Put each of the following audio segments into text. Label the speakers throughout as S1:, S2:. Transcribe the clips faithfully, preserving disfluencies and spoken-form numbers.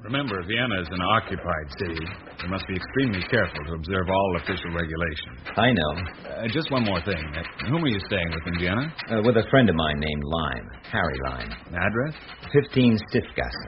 S1: Remember, Vienna is an occupied city. You must be extremely careful to observe all official regulations.
S2: I know.
S1: Uh, just one more thing. Uh, whom are you staying with in Vienna?
S2: Uh, with a friend of mine named Lime, Harry Lime.
S1: Address?
S2: fifteen Stiftgasse.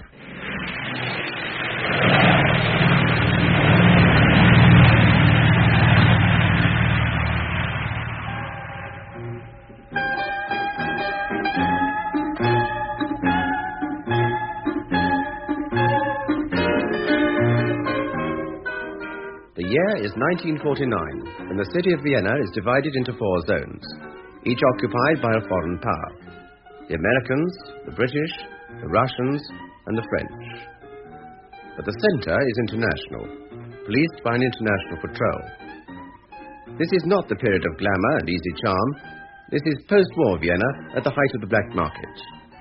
S3: The year is nineteen forty-nine, and the city of Vienna is divided into four zones, each occupied by a foreign power. The Americans, the British, the Russians, and the French. But the center is international, policed by an international patrol. This is not the period of glamour and easy charm. This is post-war Vienna at the height of the black market.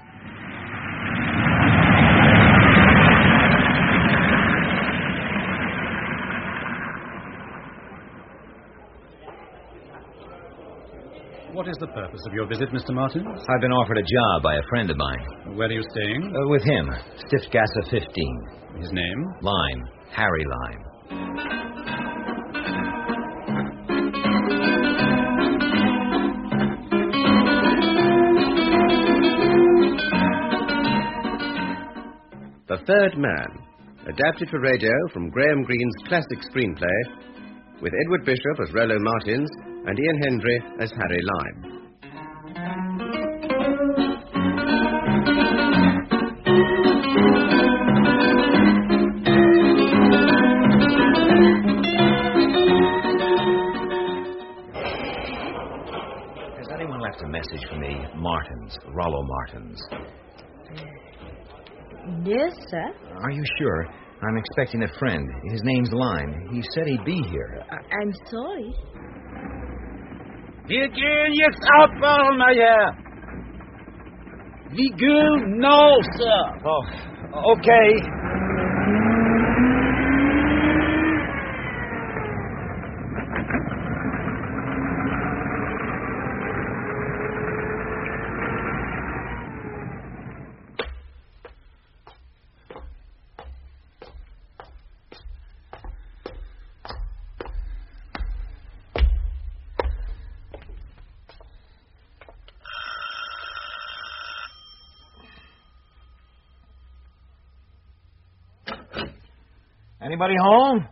S4: What is the purpose of your visit, Mister Martins?
S2: I've been offered a job by a friend of mine.
S4: Where are you staying?
S2: Uh, with him, Stiftgasse fifteen.
S4: His name?
S2: Lime, Harry Lime.
S3: The Third Man, adapted for radio from Graham Greene's classic screenplay, with Edward Bishop as Rollo Martins and Ian Hendry as Harry Lime.
S2: Has anyone left a message for me? Martins, Rollo Martins.
S5: Yes, sir.
S2: Are you sure? I'm expecting a friend. His name's Lime. He said he'd be here.
S5: I- I'm sorry.
S6: Wir gehen jetzt abfahren, Meier. We go now, sir.
S2: Oh, okay. Anybody home?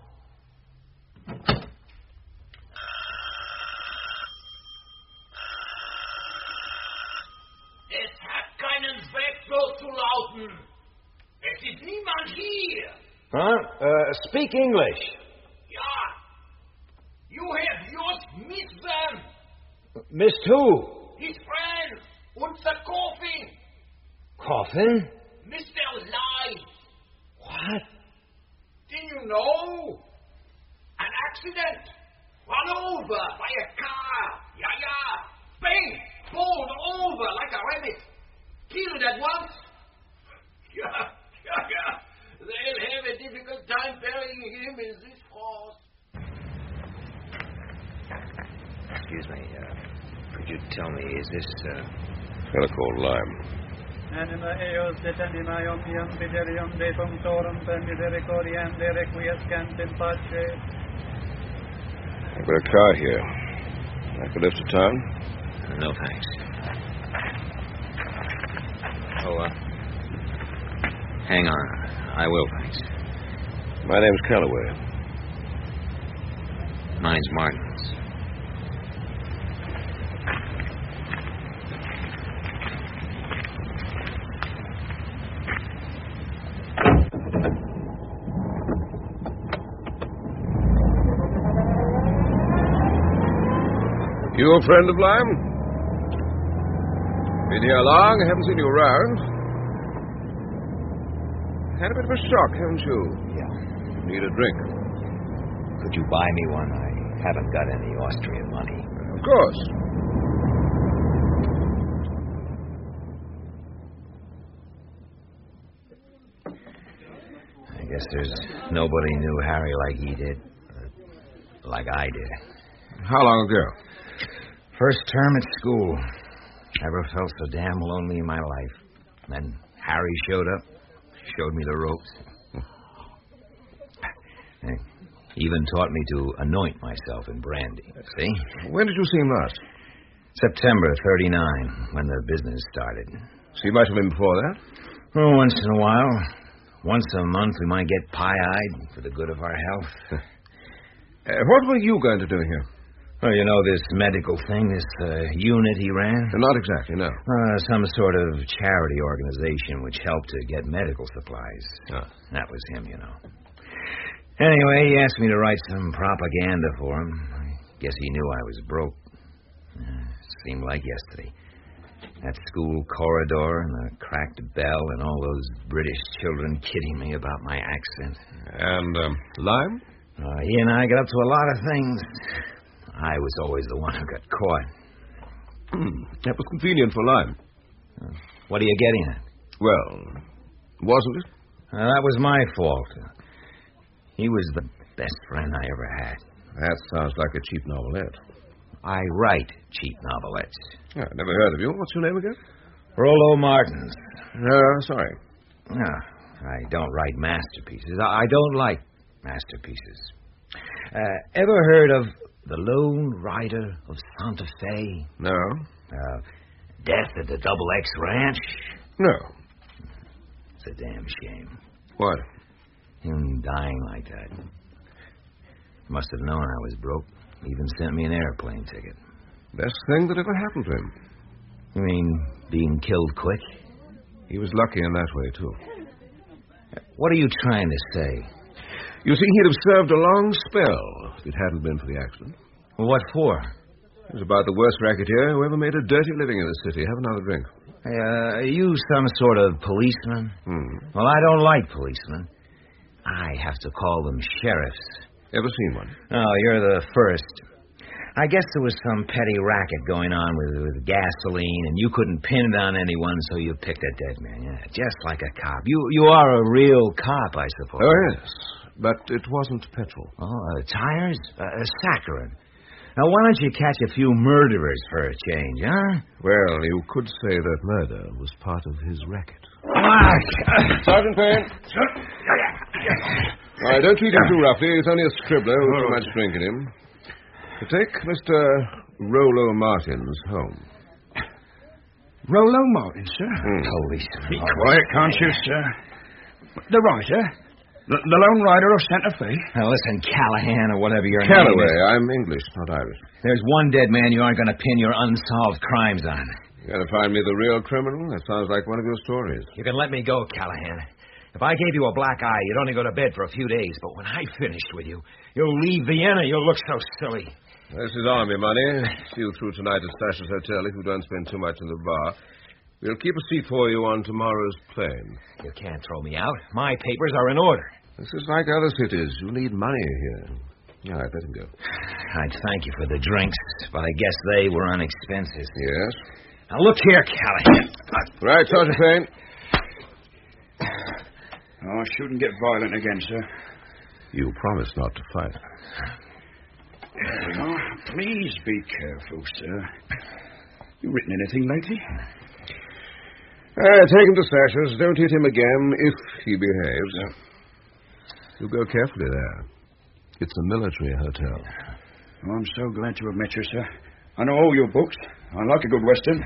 S6: Es hat keinen Zweck, so zu lauten. Es ist niemand hier.
S2: Huh? Uh, speak English.
S6: Ja. You have just missed them.
S2: Missed who?
S6: His friend. Unser Coffin.
S2: Coffin?
S6: Mister Lime.
S2: What?
S6: Did you know? An accident. Run over by a car. Yeah, yeah. Bang. Bowled over like a rabbit. Killed at once. Yeah, yeah, yeah. They'll have a difficult time burying him in this frost.
S2: Excuse me. Uh, could you tell me, is this, uh...
S7: Fellow called Lime.
S4: Anima eos detenima iam iam viderium de punctorum per misericordiam de requiescant in pace.
S7: I've got a car here. I could lift to town?
S2: No, thanks. Oh, uh... hang on. I will, thanks.
S7: My name's Calloway.
S2: Mine's Martins.
S7: You a friend of Lime? Been here long? I haven't seen you around. Had a bit of a shock, haven't you?
S2: Yeah.
S7: Need a drink?
S2: Could you buy me one? I haven't got any Austrian money.
S7: Of course.
S2: I guess there's nobody knew Harry like he did. uh, Like I did.
S7: How long ago?
S2: First term at school. Never felt so damn lonely in my life. Then Harry showed up, showed me the ropes. Even taught me to anoint myself in brandy. See?
S7: When did you see him last?
S2: September thirty-nine, when the business started.
S7: So you might have been before that?
S2: Oh, once in a while. Once a month we might get pie-eyed for the good of our health.
S7: uh, what were you going to do here?
S2: Well, you know this medical thing, this uh, unit he ran?
S7: Uh, not exactly, no.
S2: Uh, some sort of charity organization which helped to get medical supplies.
S7: Ah.
S2: That was him, you know. Anyway, he asked me to write some propaganda for him. I guess he knew I was broke. Uh, seemed like yesterday. That school corridor and the cracked bell and all those British children kidding me about my accent.
S7: And, um, Lime?
S2: Uh, he and I got up to a lot of things. I was always the one who got caught.
S7: Hmm. That was convenient for Lime.
S2: Uh, what are you getting at?
S7: Well, wasn't it?
S2: Uh, that was my fault. He was the best friend I ever had.
S7: That sounds like a cheap novelette.
S2: I write cheap novelettes.
S7: Yeah, I never heard of you. What's your name again?
S2: Rollo Martins.
S7: No, sorry.
S2: No, I don't write masterpieces. I don't like masterpieces. Uh, ever heard of The Lone Rider of Santa Fe?
S7: No.
S2: Uh, Death at the Double X Ranch?
S7: No.
S2: It's a damn shame.
S7: What?
S2: Him dying like that. Must have known I was broke. Even sent me an airplane ticket.
S7: Best thing that ever happened to him.
S2: You mean being killed quick?
S7: He was lucky in that way, too.
S2: What are you trying to say?
S7: You see, he'd have served a long spell if it hadn't been for the accident.
S2: Well, what for?
S7: He was about the worst racketeer who ever made a dirty living in the city. Have another drink.
S2: Uh, are you some sort of policeman?
S7: Hmm.
S2: Well, I don't like policemen. I have to call them sheriffs.
S7: Ever seen one?
S2: Oh, you're the first. I guess there was some petty racket going on with, with gasoline, and you couldn't pin it on anyone, so you picked a dead man. Yeah, just like a cop. You you are a real cop, I suppose.
S7: Oh, yes. But it wasn't petrol.
S2: Oh, uh, tires? Uh, uh, saccharin. Now, why don't you catch a few murderers for a change, huh?
S7: Well, you could say that murder was part of his racket.
S2: Ah,
S7: Sergeant Payne. All right, don't treat him too roughly. He's only a scribbler with too much drink in him. Take Mister Rollo Martins home.
S8: Rollo Martins, sir?
S7: Mm.
S2: Policeman.
S8: Be quiet, can't you, sir? The writer? The, the Lone Rider of Santa Fe?
S2: Now, listen, Callahan, or whatever your
S7: Calloway.
S2: name is.
S7: I'm English, not Irish.
S2: There's one dead man you aren't going to pin your unsolved crimes on.
S7: You got to find me the real criminal? That sounds like one of your stories.
S2: You can let me go, Callahan. If I gave you a black eye, you'd only go to bed for a few days. But when I finished with you, you'll leave Vienna. You'll look so silly.
S7: This is army money. See you through tonight at Stasher's Hotel if you don't spend too much in the bar. We'll keep a seat for you on tomorrow's plane.
S2: You can't throw me out. My papers are in order.
S7: This is like other cities. You need money here. All right, let him go.
S2: I'd thank you for the drinks, but I guess they were on expenses.
S7: Yes?
S2: Now, look here, Callahan.
S7: Right, Sergeant Payne.
S8: Oh, I shouldn't get violent again, sir.
S7: You promised not to fight.
S8: There we are. Please be careful, sir. You written anything lately?
S7: Uh, take him to Stasher's. Don't hit him again if he behaves.
S8: No.
S7: You go carefully there. It's a military hotel.
S8: Oh, I'm so glad to have met you, sir. I know all your books. I like a good Western.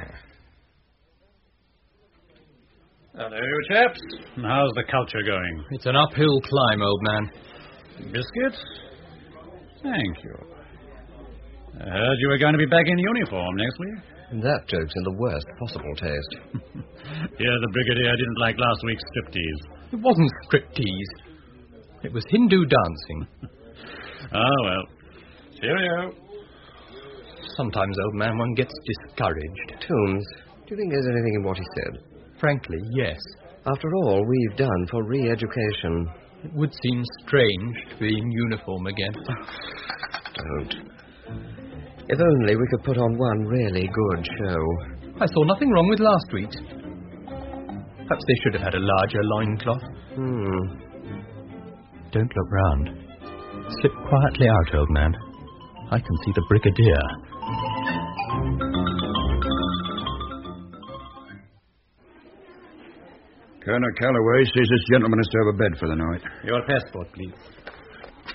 S4: Hello, chaps. How's the culture going?
S9: It's an uphill climb, old man.
S4: Biscuits? Thank you. I heard you were going to be back in uniform next week.
S3: That joke's in the worst possible taste.
S4: Yeah, the brigadier didn't like last week's striptease.
S9: It wasn't striptease. It was Hindu dancing.
S4: Oh, well. Cheerio.
S9: Sometimes, old man, one gets discouraged.
S3: Toombs, do you think there's anything in what he said?
S9: Frankly, yes.
S3: After all we've done for re-education.
S9: It would seem strange to be in uniform again.
S3: Don't. If only we could put on one really good show.
S9: I saw nothing wrong with last week's. Perhaps they should have had a larger loincloth.
S3: Hmm.
S9: Don't look round. Slip quietly out, old man. I can see the brigadier.
S8: Colonel Calloway says this gentleman is to have a bed for the night.
S4: Your passport, please.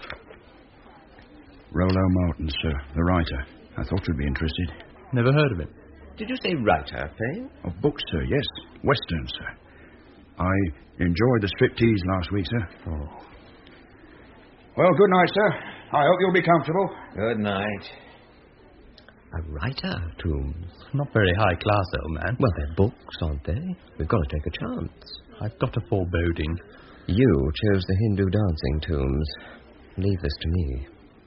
S8: Rollo Martin, sir, the writer. I thought you'd be interested.
S9: Never heard of it.
S3: Did you say writer, Payne?
S8: Of books, sir, yes. Western, sir. I enjoyed the striptease last week, sir.
S3: Oh.
S8: Well, good night, sir. I hope you'll be comfortable.
S2: Good night.
S3: A writer, Toombs?
S9: Not very high class, old man.
S3: Well, they're books, aren't they? We've got to take a chance.
S9: I've got a foreboding.
S3: You chose the Hindu dancing, Toombs. Leave this to me.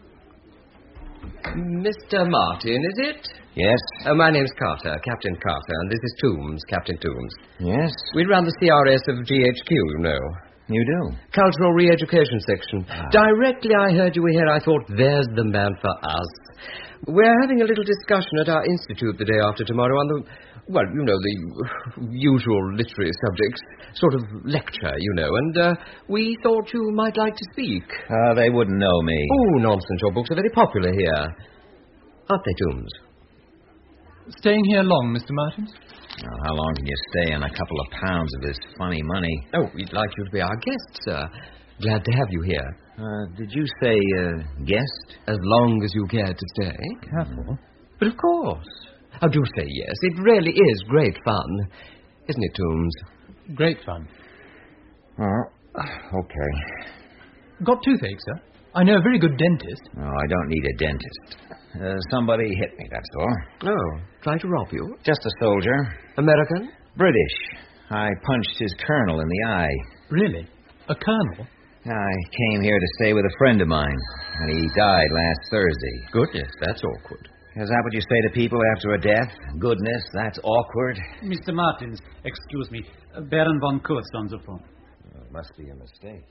S3: Mister Martin, is it?
S2: Yes?
S3: Oh, my name's Carter, Captain Carter, and this is Toombs, Captain Toombs.
S2: Yes?
S3: We run the C R S of G H Q, you know.
S2: You do?
S3: Cultural Re-Education Section.
S2: Ah.
S3: Directly I heard you were here, I thought, there's the man for us. We're having a little discussion at our institute the day after tomorrow on the, well, you know, the usual literary subjects. Sort of lecture, you know, and uh, we thought you might like to speak.
S2: Uh, they wouldn't know me.
S3: Oh, nonsense, your books are very popular here. Aren't they, Toombs?
S9: Staying here long, Mister Martins?
S2: Well, how long can you stay on a couple of pounds of this funny money?
S3: Oh, we'd like you to be our guest, sir. Glad to have you here.
S2: Uh, did you say, uh, guest?
S3: As long as you care to stay.
S9: Careful.
S3: But of course. Oh, do say yes. It really is great fun. Isn't it, Toombs?
S9: Great fun.
S2: Oh, okay.
S9: Got toothache, sir? I know a very good dentist.
S2: No, I don't need a dentist. Uh, somebody hit me, that's all.
S3: Oh, try to rob you?
S2: Just a soldier.
S3: American?
S2: British. I punched his colonel in the eye.
S9: Really? A colonel?
S2: I came here to stay with a friend of mine, and he died last Thursday.
S3: Goodness, that's awkward.
S2: Is that what you say to people after a death? Goodness, that's awkward.
S4: Mister Martins, excuse me. Uh, Baron von Kurtz on the phone.
S2: Well, it must be a mistake.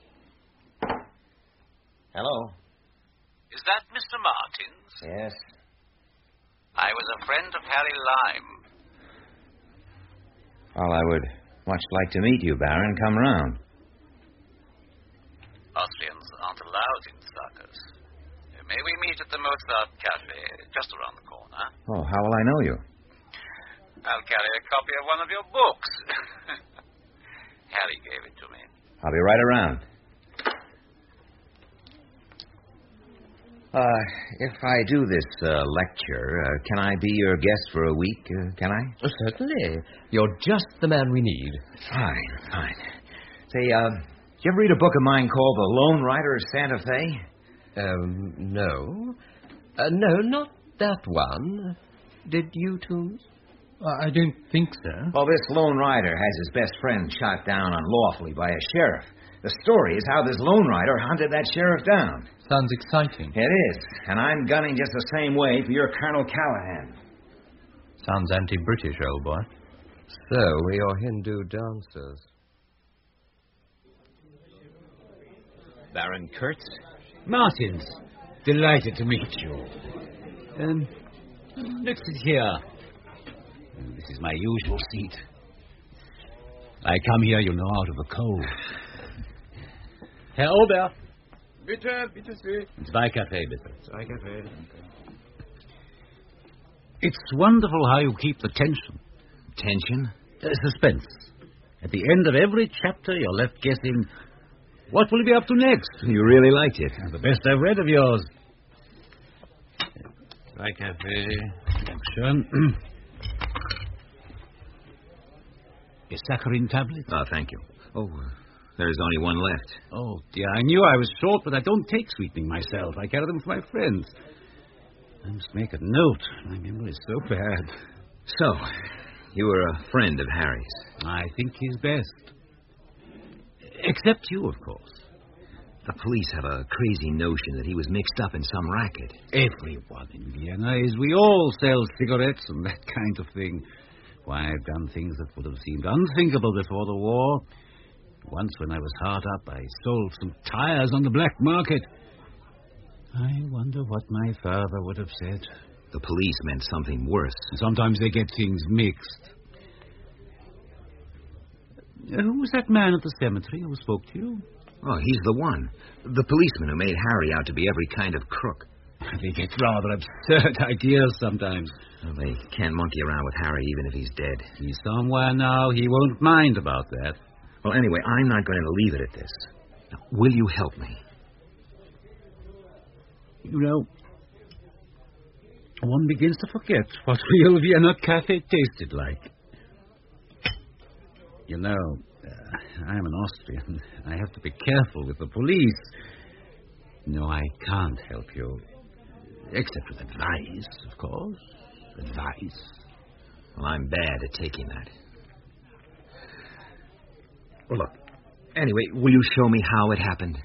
S2: Hello?
S10: Is that Mister Martins?
S2: Yes.
S10: I was a friend of Harry Lyme.
S2: Well, I would much like to meet you, Baron. Come round.
S10: Austrians aren't allowed in Sarkis. May we meet at the Mozart Cafe, just around the corner?
S2: Oh, how will I know you?
S10: I'll carry a copy of one of your books. Harry gave it to me.
S2: I'll be right around. Uh, if I do this uh, lecture, uh, can I be your guest for a week? Uh, can I?
S3: Oh, certainly. You're just the man we need.
S2: Fine, fine. Say, uh, did you ever read a book of mine called The Lone Rider of Santa Fe?
S3: Um, no. Uh, no, not that one. Did you, Toombs?
S9: Uh, I don't think so.
S2: Well, this lone rider has his best friend shot down unlawfully by a sheriff. The story is how this lone rider hunted that sheriff down.
S9: Sounds exciting.
S2: It is. And I'm gunning just the same way for your Colonel Callahan.
S9: Sounds anti-British, old boy.
S3: So, we're your Hindu dancers.
S11: Baron Kurtz? Martins. Delighted to meet you. Um, let's sit here. This is my usual seat. I come here, you know, out of the cold. Herr Ober.
S7: Bitte, bitte Sie.
S11: Zwei Kaffee, bitte.
S7: Zwei Kaffee.
S11: It's wonderful how you keep the tension.
S2: Tension?
S11: Uh, suspense. At the end of every chapter, you're left guessing, what will he be up to next?
S2: You really liked it.
S11: The best I've read of yours.
S7: Zwei Kaffee.
S11: Dankeschön. A saccharin tablet?
S2: Oh, thank you. Oh, there's only one left.
S11: Oh, dear, I knew I was short, but I don't take sweetening myself. I carry them for my friends. I must make a note. My memory is so bad.
S2: So, you were a friend of Harry's.
S11: I think he's best. Except you, of course.
S2: The police have a crazy notion that he was mixed up in some racket.
S11: Everyone in Vienna is. We all sell cigarettes and that kind of thing. Why, I've done things that would have seemed unthinkable before the war. Once when I was hard up, I sold some tires on the black market. I wonder what my father would have said.
S2: The police meant something worse.
S11: Sometimes they get things mixed. Uh, who was that man at the cemetery who spoke to you?
S2: Oh, he's the one. The policeman who made Harry out to be every kind of crook.
S11: They get rather absurd ideas sometimes.
S2: Well, they can't monkey around with Harry even if he's dead.
S11: He's somewhere now. He won't mind about that.
S2: Well, anyway, I'm not going to leave it at this. Now, will you help me?
S11: You know, one begins to forget what real Vienna cafe tasted like. You know, uh, I'm an Austrian. I have to be careful with the police. No, I can't help you. Except with advice, of course. Advice.
S2: Well, I'm bad at taking that. Well, look. Anyway, will you show me how it happened?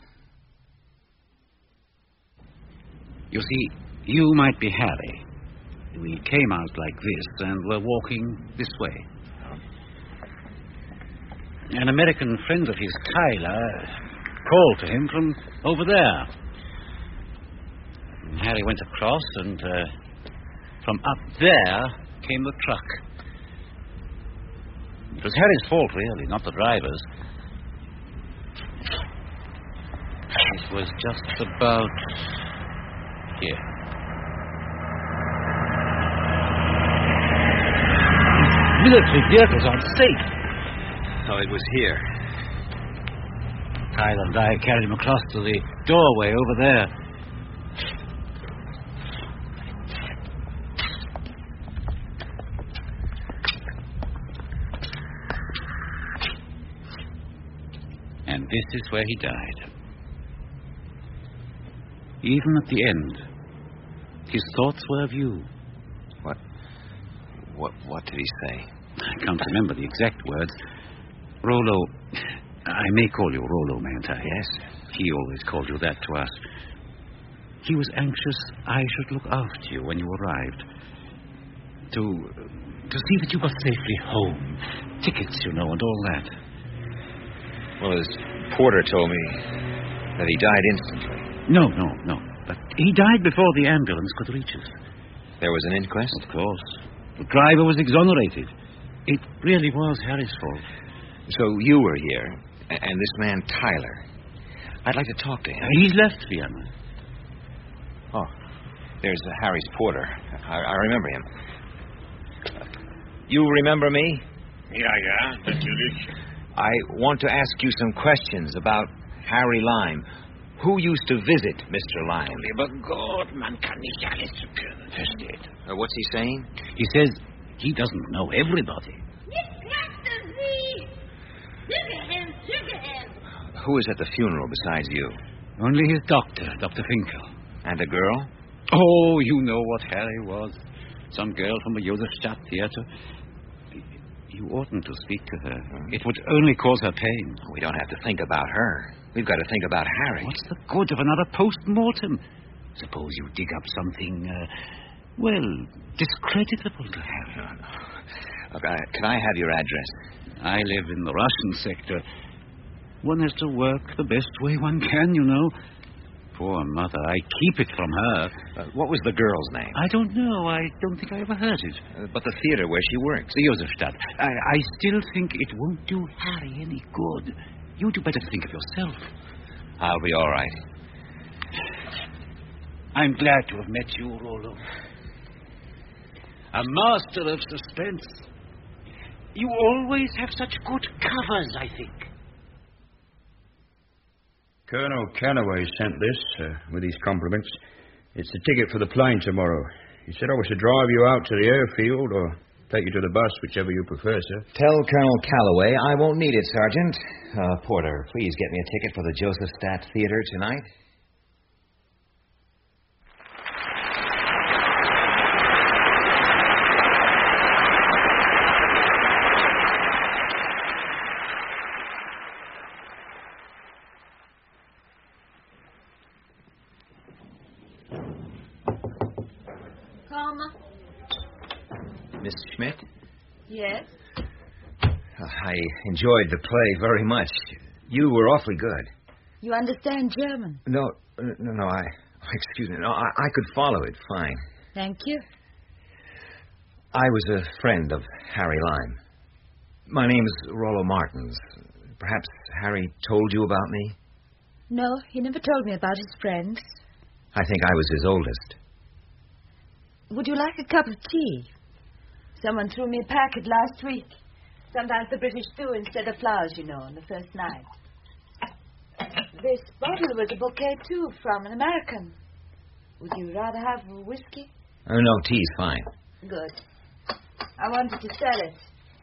S11: You see, you might be Harry. We came out like this and were walking this way. An American friend of his, Tyler, called to him from over there. And Harry went across, and uh, from up there came the truck. It was Harry's fault, really, not the driver's. It was just about here. Military vehicles aren't safe.
S2: Oh, it was here.
S11: Kyle and I carried him across to the doorway over there. And this is where he died. Even at the end, his thoughts were of you.
S2: What? What? What did he say?
S11: I can't remember the exact words. Rollo, I may call you Rollo, mayn't I?
S2: Yes.
S11: He always called you that to us. He was anxious I should look after you when you arrived. To to see that you got safely home. Tickets, you know, and all that.
S2: Well, his porter told me that he died instantly.
S11: No, no, no. But he died before the ambulance could reach us.
S2: There was an inquest?
S11: Of course. The driver was exonerated. It really was Harry's fault.
S2: So you were here, and this man, Tyler. I'd like to talk to him.
S11: He's left Vienna.
S2: Oh, there's uh, Harry's porter. I, I remember him. Uh, you remember me?
S12: Yeah, yeah, natürlich.
S2: I want to ask you some questions about Harry Lime. Who used to visit Mister Lime?
S12: Lieber Gott, man kann nicht alles können.
S2: Versteht. Uh, what's he saying?
S11: He says he doesn't know everybody.
S2: Who is at the funeral besides you?
S11: Only his doctor, Doctor Finkel.
S2: And a girl?
S11: Oh, you know what Harry was. Some girl from the Josefstadt Theater. You oughtn't to speak to her. It would only cause her pain.
S2: We don't have to think about her. We've got to think about Harry.
S11: What's the good of another post-mortem? Suppose you dig up something, uh, well, discreditable to Harry.
S2: Look, I, can I have your address?
S11: I live in the Russian sector. One has to work the best way one can, you know. Poor mother, I keep it from her.
S2: Uh, what was the girl's name?
S11: I don't know. I don't think I ever heard it.
S2: Uh, but the theater where she works.
S11: The Josefstadt. I, I still think it won't do Harry any good. You do better think of yourself.
S2: I'll be all right.
S11: I'm glad to have met you, Rollo. A master of suspense. You always have such good covers, I think.
S8: Colonel Calloway sent this, uh, with his compliments. It's the ticket for the plane tomorrow. He said I was to drive you out to the airfield or take you to the bus, whichever you prefer, sir.
S2: Tell Colonel Calloway I won't need it, Sergeant. Uh, Porter, please get me a ticket for the Josefstadt Theater tonight. Miss Schmidt?
S5: Yes?
S2: Uh, I enjoyed the play very much. You were awfully good.
S5: You understand German?
S2: No, uh, no, no, I... Excuse me. No, I, I could follow it fine.
S5: Thank you.
S2: I was a friend of Harry Lime. My name's Rollo Martins. Perhaps Harry told you about me?
S5: No, he never told me about his friends.
S2: I think I was his oldest.
S5: Would you like a cup of tea? Someone threw me a packet last week. Sometimes the British do instead of flowers, you know, on the first night. This bottle was a bouquet, too, from an American. Would you rather have whiskey?
S2: Oh, no, tea's fine.
S5: Good. I wanted to sell it.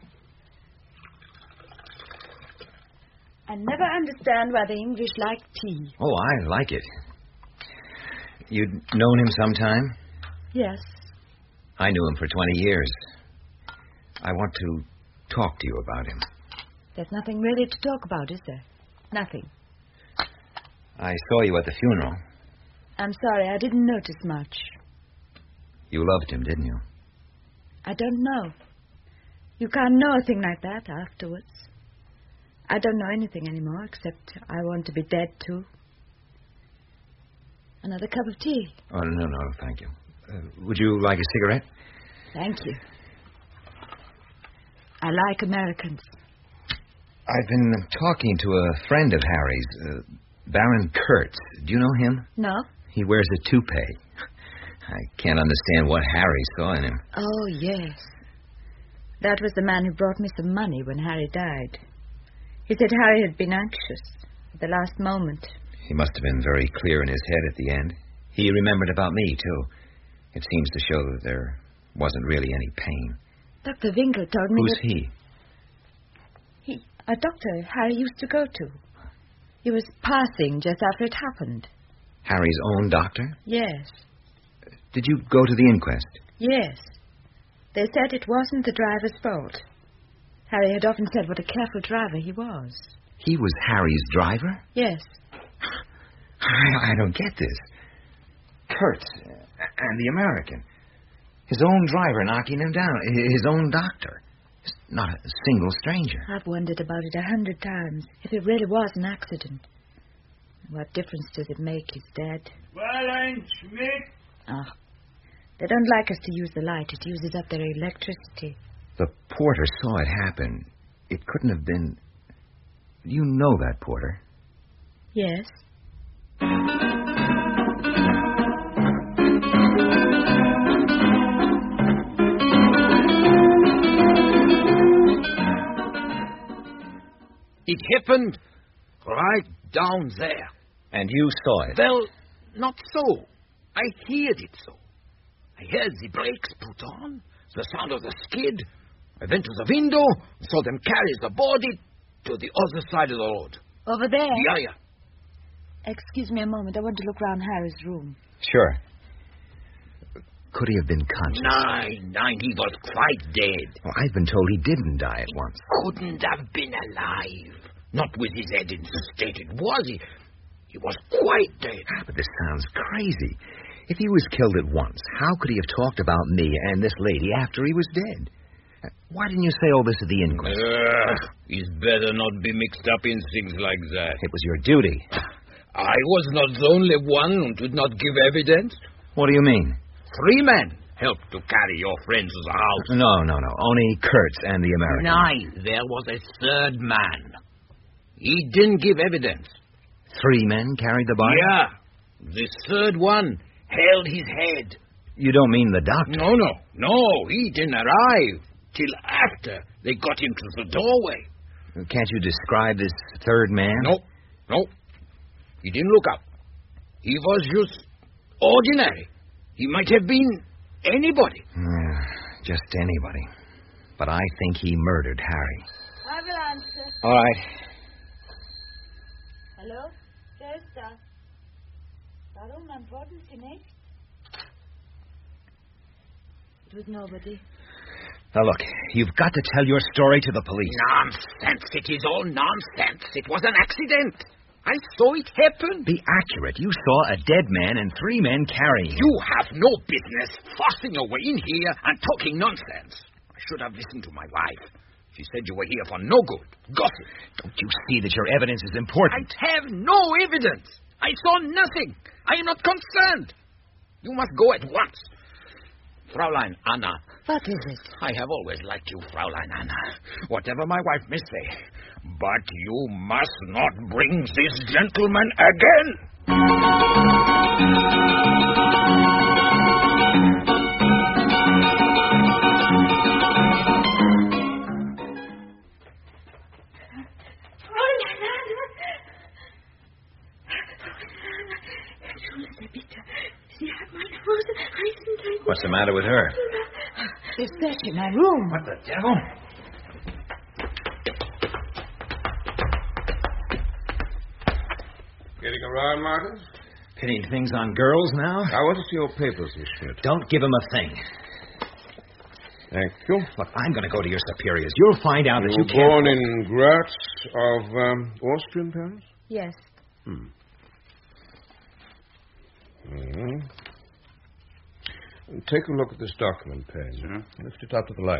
S5: I never understand why the English like tea.
S2: Oh, I like it. You'd known him sometime?
S5: Yes.
S2: I knew him for twenty years. I want to talk to you about him.
S5: There's nothing really to talk about, is there? Nothing.
S2: I saw you at the funeral.
S5: I'm sorry, I didn't notice much.
S2: You loved him, didn't you?
S5: I don't know. You can't know a thing like that afterwards. I don't know anything anymore, except I want to be dead, too. Another cup of tea?
S2: Oh, no, no, thank you. Uh, would you like a cigarette?
S5: Thank you. I like Americans.
S2: I've been talking to a friend of Harry's, uh, Baron Kurtz. Do you know him?
S5: No.
S2: He wears a toupee. I can't understand what Harry saw in him.
S5: Oh, yes. That was the man who brought me some money when Harry died. He said Harry had been anxious at the last moment.
S2: He must have been very clear in his head at the end. He remembered about me, too. It seems to show that there wasn't really any pain.
S5: Doctor Winkle told me
S2: Who's
S5: that...
S2: he?
S5: He, a doctor Harry used to go to. He was passing just after it happened.
S2: Harry's own doctor?
S5: Yes.
S2: Did you go to the inquest?
S5: Yes. They said it wasn't the driver's fault. Harry had often said what a careful driver he was.
S2: He was Harry's driver?
S5: Yes.
S2: I, I don't get this. Kurtz and the American. His own driver knocking him down. His own doctor. Not a single stranger.
S5: I've wondered about it a hundred times. If it really was an accident. What difference does it make? He's dead.
S12: Fräulein Schmidt.
S5: Ah. They don't like us to use the light. It uses up their electricity.
S2: The porter saw it happen. It couldn't have been... You know that porter?
S5: Yes.
S6: It happened right down there.
S2: And you saw it?
S6: Well, not so. I heard it so. I heard the brakes put on, the sound of the skid. I went to the window, saw them carry the body to the other side of the road.
S5: Over there?
S6: Yeah, yeah.
S5: Excuse me a moment. I want to look round Harry's room.
S2: Sure. Could he have been conscious?
S6: Nine, nine, he was quite dead.
S2: Well, I've been told he didn't die at once.
S6: Couldn't have been alive. Not with his head in the state it was. He, he was quite dead.
S2: But this sounds crazy. If he was killed at once, how could he have talked about me and this lady after he was dead? Why didn't you say all this at the inquest?
S6: Uh, he's better not be mixed up in things like that.
S2: It was your duty.
S6: I was not the only one who did not give evidence.
S2: What do you mean?
S6: Three men helped to carry your friend to the house.
S2: No, no, no. Only Kurtz and the American.
S6: Nine. There was a third man. He didn't give evidence.
S2: Three men carried the body?
S6: Yeah. The third one held his head.
S2: You don't mean the doctor?
S6: No, no. No, he didn't arrive till after they got him to the doorway.
S2: Can't you describe this third man?
S6: No, no. He didn't look up. He was just ordinary. He might have been anybody.
S2: Uh, just anybody. But I think he murdered Harry.
S5: I will answer.
S2: All right.
S5: Hello? Wer ist da? Warum antworten Sie nicht? It was nobody.
S2: Now, look, you've got to tell your story to the police.
S6: Nonsense. It is all nonsense. It was an accident. I saw it happen.
S2: Be accurate. You saw a dead man and three men carrying him.
S6: You have no business fussing your way in here and talking nonsense. I should have listened to my wife. She said you were here for no good. Gossip.
S2: Don't you see that your evidence is important?
S6: I have no evidence. I saw nothing. I am not concerned. You must go at once. Fraulein Anna.
S5: What is it?
S6: I have always liked you, Fraulein Anna. Whatever my wife may say. But you must not bring this gentleman again.
S5: Fräulein Anna. Fräulein Anna. Entschuldigen Sie bitte. Sie haben meine Hose heißen
S2: What's the matter with her?
S5: They're searching my room.
S2: What the devil?
S7: Getting around, Martin?
S2: Pitting things on girls now?
S7: I want to see your papers, Miss Schmidt.
S2: Don't give him a thing.
S7: Thank you.
S2: Look, I'm going to go to your superiors. You'll find out
S7: you
S2: that you
S7: were
S2: can't...
S7: born in Graz of um, Austrian parents?
S5: Yes.
S7: Hmm. Mm-hmm. Take a look at this document, Payne.
S8: Sure.
S7: Lift it up to the light.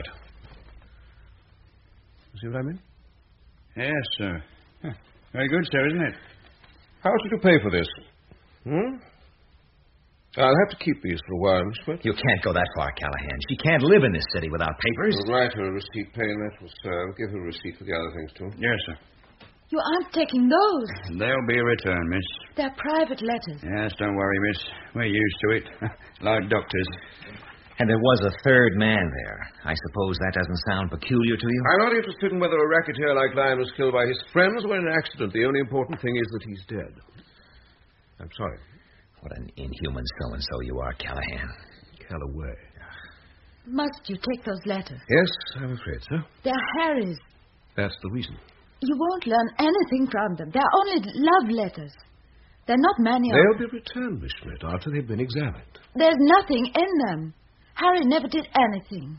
S7: See what I mean?
S8: Yes, sir. Huh. Very good, sir, isn't it?
S7: How did you pay for this? Hmm? I'll have to keep these for a while, Miss Schmidt.
S2: You can't go that far, Callahan. She can't live in this city without papers.
S7: We'll write her a receipt, Payne. That will serve. Give her a receipt for the other things, too.
S8: Yes, sir.
S5: You aren't taking those.
S8: They'll be returned, miss.
S5: They're private letters.
S8: Yes, don't worry, miss. We're used to it. Like doctors.
S2: And there was a third man there. I suppose that doesn't sound peculiar to you?
S7: I'm not interested in whether a racketeer like Lyon was killed by his friends or in an accident. The only important thing is that he's dead. I'm sorry.
S2: What an inhuman so-and-so you are, Callahan.
S7: Callaway.
S5: Must you take those letters?
S7: Yes, I'm afraid so.
S5: They're Harry's.
S7: That's the reason.
S5: You won't learn anything from them. They're only love letters. They're not many of
S7: They'll be returned, Miss Schmidt, after they've been examined.
S5: There's nothing in them. Harry never did anything.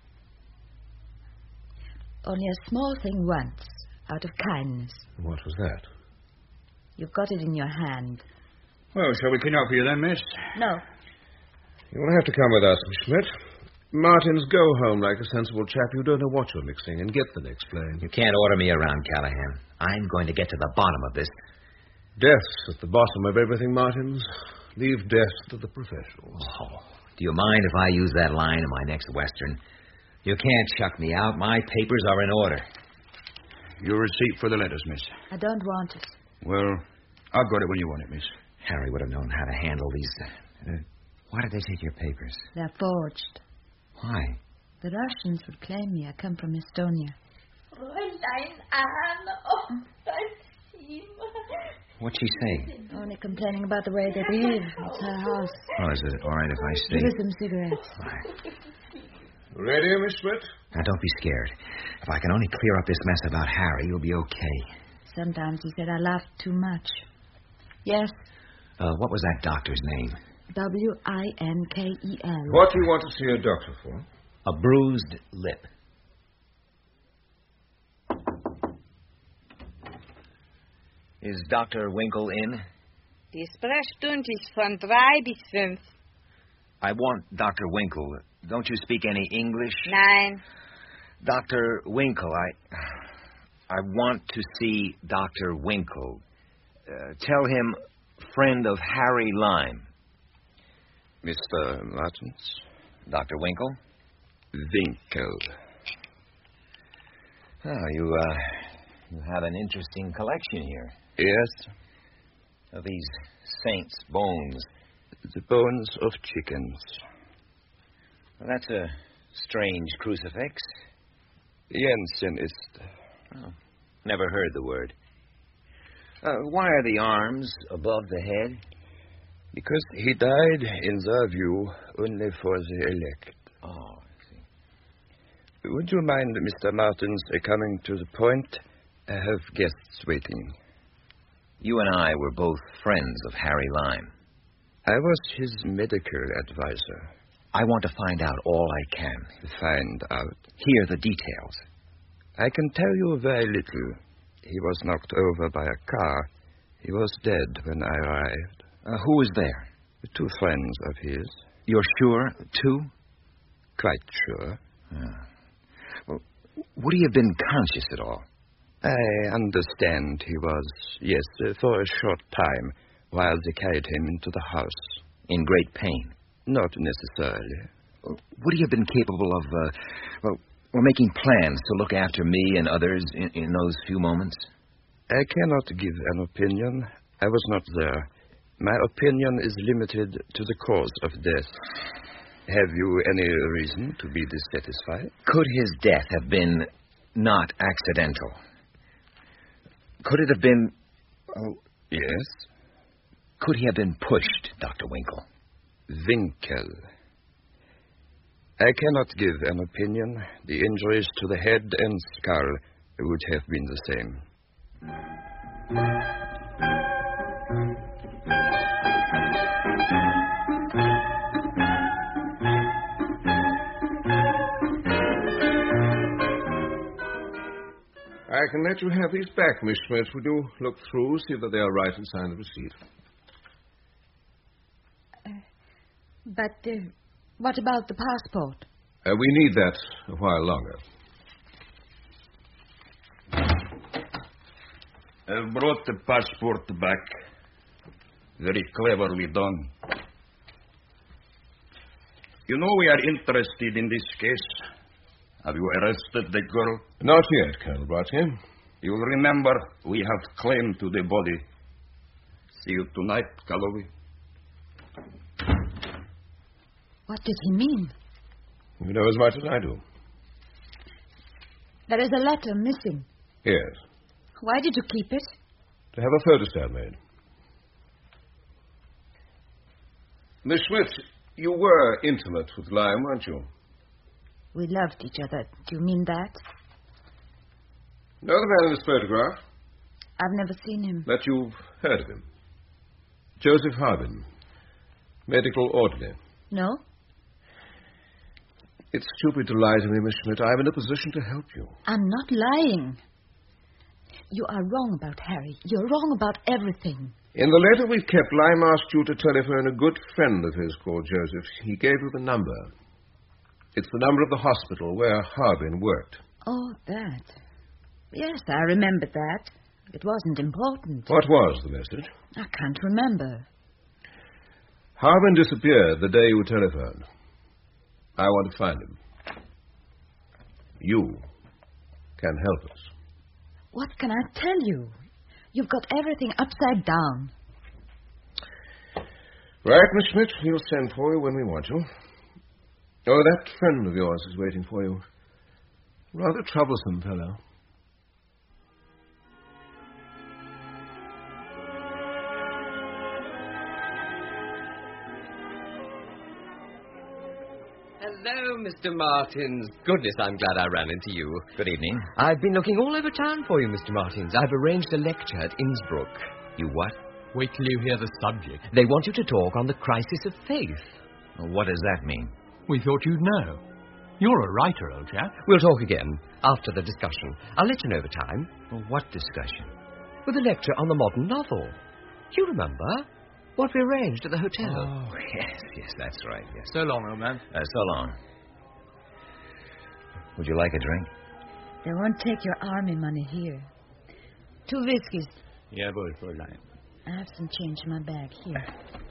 S5: Only a small thing once, out of kindness.
S7: What was that?
S5: You've got it in your hand.
S8: Well, shall we clean up for you then, miss?
S5: No.
S7: You'll have to come with us, Miss Schmidt. Martins, go home like a sensible chap. You don't know what you're mixing, and get the next plane.
S2: You can't order me around, Callahan. I'm going to get to the bottom of this.
S7: Death's at the bottom of everything, Martins. Leave death to the professionals.
S2: Oh, do you mind if I use that line in my next Western? You can't chuck me out. My papers are in order.
S8: Your receipt for the letters, miss.
S5: I don't want it.
S8: Well, I've got it when you want it, miss.
S2: Harry would have known how to handle these. Uh, why did they take your papers?
S5: They're forged.
S2: Why?
S5: The Russians would claim me. I come from Estonia.
S13: Fräulein Anne, oh, that's him.
S2: What's she saying?
S5: Only complaining about the way they behave. It's her house.
S2: Oh, is it all right if I stay?
S5: Give her some cigarettes.
S7: Ready, Miss Schmidt?
S2: Now, don't be scared. If I can only clear up this mess about Harry, you'll be okay.
S5: Sometimes he said I laughed too much. Yes?
S2: Uh, what was that doctor's name?
S5: W I N K E L.
S7: What do you want to see a doctor for?
S2: A bruised lip. Is Doctor Winkle in?
S14: Die Sprechstunde ist von drei bis fünf.
S2: I want Doctor Winkle. Don't you speak any English?
S14: Nein.
S2: Doctor Winkle, I... I want to see Doctor Winkle. Uh, tell him, friend of Harry Lime.
S15: Mister Martins?
S2: Doctor Winkle?
S15: Winkel.
S2: Oh, you, uh, you have an interesting collection here.
S15: Yes.
S2: Of these saints' bones.
S15: The bones of chickens.
S2: Well, that's a strange crucifix.
S15: Jansenist.
S2: Oh, never heard the word. Uh, why are the arms above the head?
S15: Because he died, in their view, only for the elect.
S2: Oh, I see.
S15: Would you mind, Mister Martins, uh, coming to the point? I have guests waiting.
S2: You and I were both friends of Harry Lime.
S15: I was his medical advisor.
S2: I want to find out all I can.
S15: Find out?
S2: Hear the details.
S15: I can tell you very little. He was knocked over by a car. He was dead when I arrived.
S2: Uh, who was there?
S15: Two friends of his.
S2: You're sure? Two?
S15: Quite sure.
S2: Ah. Well, would he have been conscious at all?
S15: I understand he was, yes, uh, for a short time, while they carried him into the house.
S2: In great pain?
S15: Not necessarily.
S2: Would he have been capable of, uh, well, well, making plans to look after me and others in, in those few moments?
S15: I cannot give an opinion. I was not there. My opinion is limited to the cause of death. Have you any reason to be dissatisfied?
S2: Could his death have been not accidental? Could it have been... Oh,
S15: yes?
S2: Could he have been pushed, Doctor Winkle?
S15: Winkel. I cannot give an opinion. The injuries to the head and skull would have been the same.
S7: I can let you have these back, Miss Schmidt. Would you look through, see that they are right, and sign the receipt?
S5: Uh, but uh, what about the passport?
S7: Uh, we need that a while longer.
S8: I've brought the passport back. Very cleverly done. You know we are interested in this case. Have you arrested the girl?
S7: Not yet, Colonel Brodsky.
S8: You'll remember we have claim to the body. See you tonight, Galloway.
S5: What does he mean?
S7: You know as much as I do.
S5: There is a letter missing.
S7: Yes.
S5: Why did you keep it?
S7: To have a photostat made. Miss Schmidt, you were intimate with Lime, weren't you?
S5: We loved each other. Do you mean that?
S7: Know the man in this photograph?
S5: I've never seen him.
S7: That you've heard of him. Joseph Harbin. Medical orderly.
S5: No?
S7: It's stupid to lie to me, Miss Schmidt. I'm in a position to help you.
S5: I'm not lying. You are wrong about Harry. You're wrong about everything.
S7: In the letter we've kept, Lime asked you to telephone a good friend of his called Joseph. He gave you the number. It's the number of the hospital where Harbin worked.
S5: Oh, that. Yes, I remembered that. It wasn't important.
S7: What was the message?
S5: I can't remember.
S7: Harbin disappeared the day you telephoned. I want to find him. You can help us.
S5: What can I tell you? You've got everything upside down.
S7: Right, Miss Schmidt. We'll send for you when we want you. Oh, that friend of yours is waiting for you. Rather troublesome fellow.
S16: Hello, Mister Martins. Goodness, I'm glad I ran into you.
S2: Good evening.
S16: I've been looking all over town for you, Mister Martins. I've arranged a lecture at Innsbruck.
S2: You what?
S11: Wait till you hear the subject.
S16: They want you to talk on the crisis of faith.
S2: Well, what does that mean?
S11: We thought you'd know. You're a writer, old chap.
S16: We'll talk again after the discussion. I'll let you know the time.
S2: Well, what discussion?
S16: With a lecture on the modern novel. Do you remember? What we arranged at the hotel.
S2: Oh, yes, yes, that's right, yes.
S11: So long, old man.
S2: Uh, so long. Would you like a drink?
S5: They won't take your army money here. Two whiskeys.
S11: Yeah, boy, for a line.
S5: I have some change in my bag here.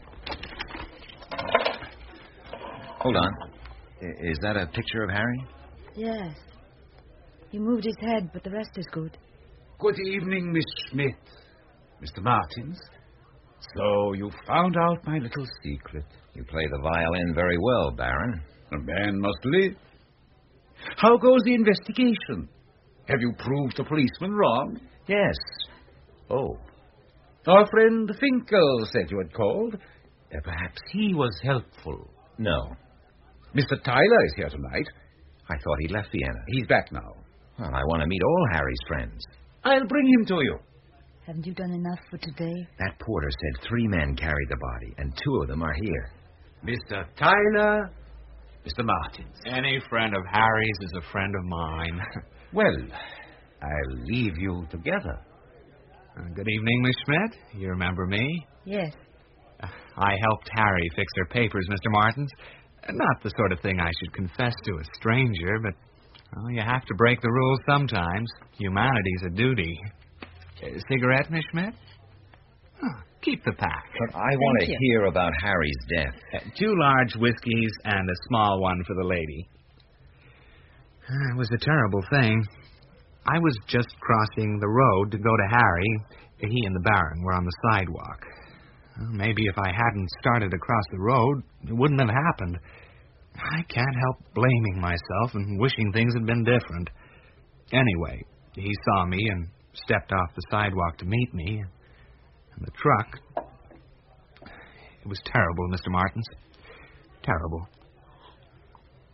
S2: Hold on. I- is that a picture of Harry?
S5: Yes. He moved his head, but the rest is good.
S17: Good evening, Miss Schmidt. Mister Martins. So you found out my little secret.
S2: You play the violin very well, Baron.
S17: A man must live. How goes the investigation? Have you proved the policeman wrong?
S2: Yes. Oh.
S17: Our friend Finkel said you had called. Uh, perhaps he was helpful.
S2: No.
S17: Mister Tyler is here tonight.
S2: I thought he'd left Vienna.
S17: He's back now.
S2: Well, I want to meet all Harry's friends.
S17: I'll bring him to you.
S5: Haven't you done enough for today?
S2: That porter said three men carried the body, and two of them are here.
S17: Mister Tyler, Mister Martins.
S18: Any friend of Harry's is a friend of mine.
S17: Well, I'll leave you together.
S18: Uh, good evening, Miss Schmidt. You remember me?
S5: Yes.
S18: Uh, I helped Harry fix her papers, Mister Martins. Uh, not the sort of thing I should confess to a stranger, but well, you have to break the rules sometimes. Humanity's a duty. Uh, cigarette, Miss Schmidt? Oh, keep the pack.
S2: But I want to hear about Harry's death.
S18: Uh, two large whiskeys and a small one for the lady. Uh, it was a terrible thing. I was just crossing the road to go to Harry. He and the Baron were on the sidewalk. Well, maybe if I hadn't started across the road, it wouldn't have happened. I can't help blaming myself and wishing things had been different. Anyway, he saw me and stepped off the sidewalk to meet me. And the truck... It was terrible, Mister Martins. Terrible.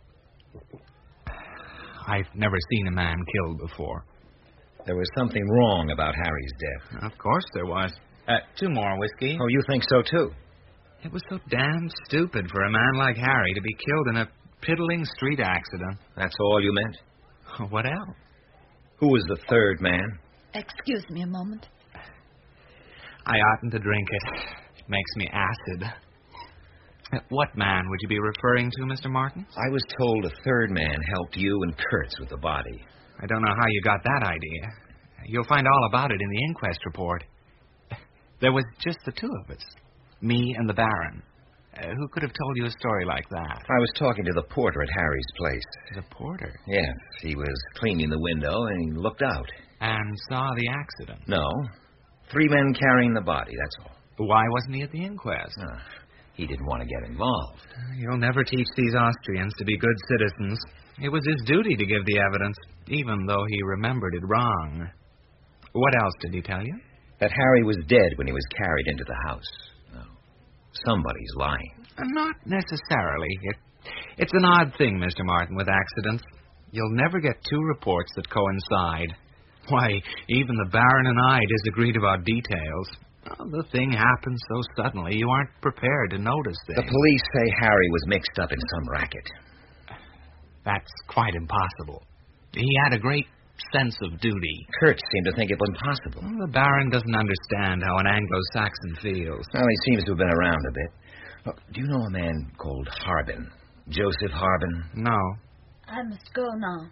S18: I've never seen a man killed before.
S2: There was something wrong about Harry's death.
S18: Of course there was. Uh, two more whiskey.
S2: Oh, you think so, too?
S18: It was so damn stupid for a man like Harry to be killed in a piddling street accident.
S2: That's all you meant?
S18: What else?
S2: Who was the third man?
S5: Excuse me a moment.
S18: I oughtn't to drink it. It makes me acid. What man would you be referring to, Mister Martin?
S2: I was told a third man helped you and Kurtz with the body.
S18: I don't know how you got that idea. You'll find all about it in the inquest report. There was just the two of us, me and the Baron. Uh, who could have told you a story like that?
S2: I was talking to the porter at Harry's place.
S18: The porter?
S2: Yes, he was cleaning the window and he looked out.
S18: And saw the accident?
S2: No. Three men carrying the body, that's all.
S18: Why wasn't he at the inquest?
S2: Uh, he didn't want to get involved.
S18: You'll never teach these Austrians to be good citizens. It was his duty to give the evidence, even though he remembered it wrong. What else did he tell you?
S2: That Harry was dead when he was carried into the house. No. Somebody's lying.
S18: Uh, not necessarily. It, it's an odd thing, Mister Martin, with accidents. You'll never get two reports that coincide. Why, even the Baron and I disagreed about details. Well, the thing happened so suddenly, you aren't prepared to notice things.
S2: The police say Harry was mixed up in some racket.
S18: That's quite impossible. He had a great sense of duty.
S2: Kurtz seemed to think it was impossible.
S18: Well, the Baron doesn't understand how an Anglo-Saxon feels.
S2: Well, he seems to have been around a bit. Look, do you know a man called Harbin? Joseph Harbin?
S18: No.
S5: I must go now.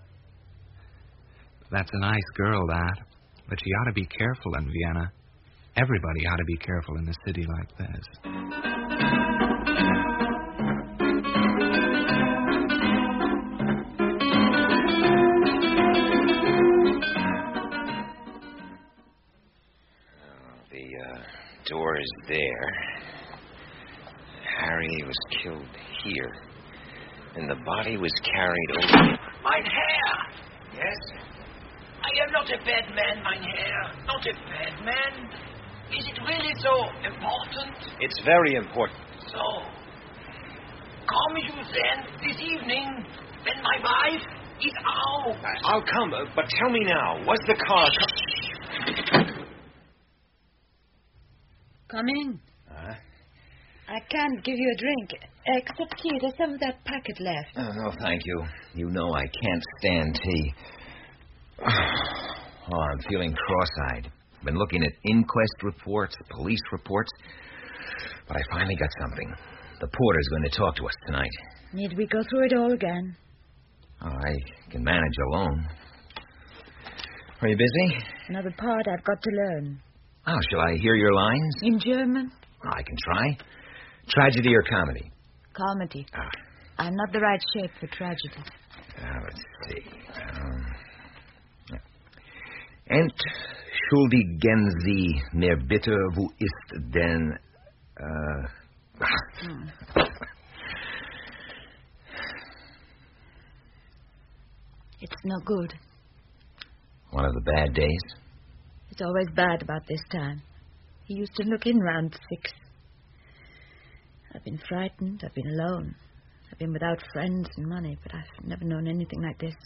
S18: That's a nice girl, that. But she ought to be careful in Vienna. Everybody ought to be careful in a city like this.
S2: The uh, door is there. Harry was killed here. And the body was carried over.
S6: Mein Herr!
S2: Yes?
S6: I am not a bad man, mein Herr. Not a bad man. Is it really so important?
S2: It's very important.
S6: So, come you then this evening when my wife is out.
S2: I'll come, uh, but tell me now, was the car... Co-
S5: Come in.
S2: Uh,
S5: I can't give you a drink, except tea. There's some of that packet left.
S2: oh, no, thank you. You know I can't stand tea. Oh, I'm feeling cross-eyed. Been looking at inquest reports, police reports, but I finally got something. The porter's going to talk to us tonight.
S5: Need we go through it all again?
S2: Oh, I can manage alone. Are you busy?
S5: Another part I've got to learn.
S2: Oh, shall I hear your lines?
S5: In German?
S2: Oh, I can try. Tragedy or comedy?
S5: Comedy.
S2: Ah.
S5: I'm not the right shape for tragedy.
S2: Uh, let's see. Um, Entschuldigen Sie mir bitte, wo ist denn... Uh,
S5: hmm. It's no good.
S2: One of the bad days?
S5: It's always bad about this time. He used to look in round six. I've been frightened. I've been alone. I've been without friends and money, but I've never known anything like this.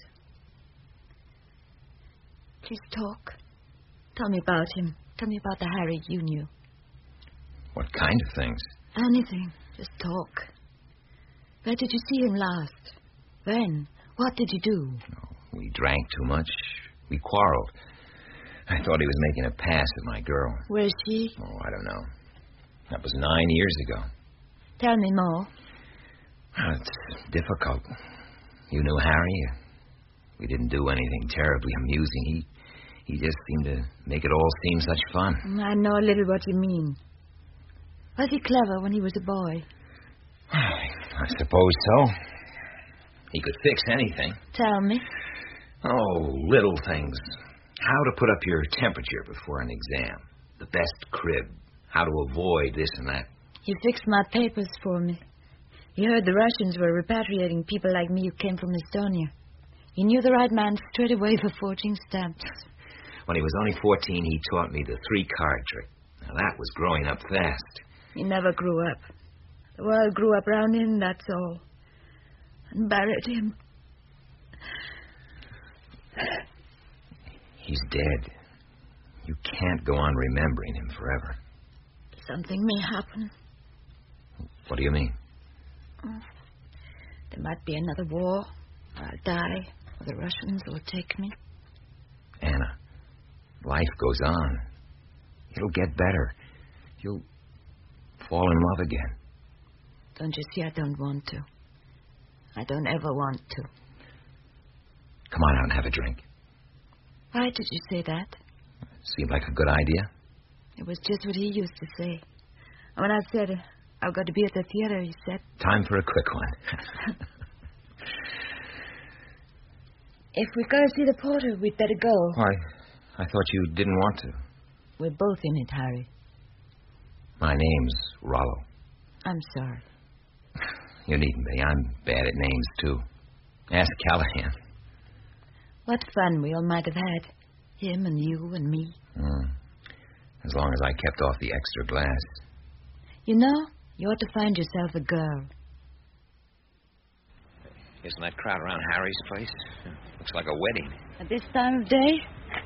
S5: Please talk. Tell me about him. Tell me about the Harry you knew.
S2: What kind of things?
S5: Anything. Just talk. Where did you see him last? When? What did you do?
S2: Oh, we drank too much. We quarreled. I thought he was making a pass at my girl.
S5: Where is she?
S2: Oh, I don't know. That was nine years ago.
S5: Tell me more.
S2: Oh, it's difficult. You knew Harry. We didn't do anything terribly amusing. He he just seemed to make it all seem such fun.
S5: I know a little what you mean. Was he clever when he was a boy?
S2: I suppose so. He could fix anything.
S5: Tell me.
S2: Oh, little things. How to put up your temperature before an exam. The best crib. How to avoid this and that.
S5: He fixed my papers for me. He heard the Russians were repatriating people like me who came from Estonia. He knew the right man straight away for forging stamps.
S2: When he was only fourteen, he taught me the three-card trick. Now, that was growing up fast.
S5: He never grew up. The world grew up round him, that's all. and buried him.
S2: He's dead. You can't go on remembering him forever.
S5: Something may happen.
S2: What do you mean?
S5: There might be another war. I'll die, or the Russians will take me.
S2: Anna, life goes on. It'll get better. You'll fall in love again.
S5: Don't you see I don't want to? I don't ever want to.
S2: Come on out and have a drink.
S5: Why did you say that?
S2: Seemed like a good idea.
S5: It was just what he used to say. When I said, I've got to be at the theater, he said...
S2: Time for a quick one.
S5: If we've got to see the porter, we'd better go.
S2: Why? I thought you didn't want to.
S5: We're both in it, Harry.
S2: My name's Rollo.
S5: I'm sorry.
S2: You needn't be. I'm bad at names, too. Ask Callahan.
S5: What fun we all might have had. Him and you and me.
S2: Mm. As long as I kept off the extra glass.
S5: You know, you ought to find yourself a girl.
S2: Isn't that crowd around Harry's place? Looks like a wedding.
S5: At this time of day?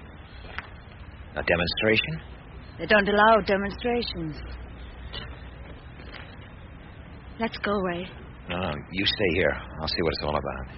S2: A demonstration?
S5: They don't allow demonstrations. Let's go, Ray.
S2: No, no, you stay here. I'll see what it's all about.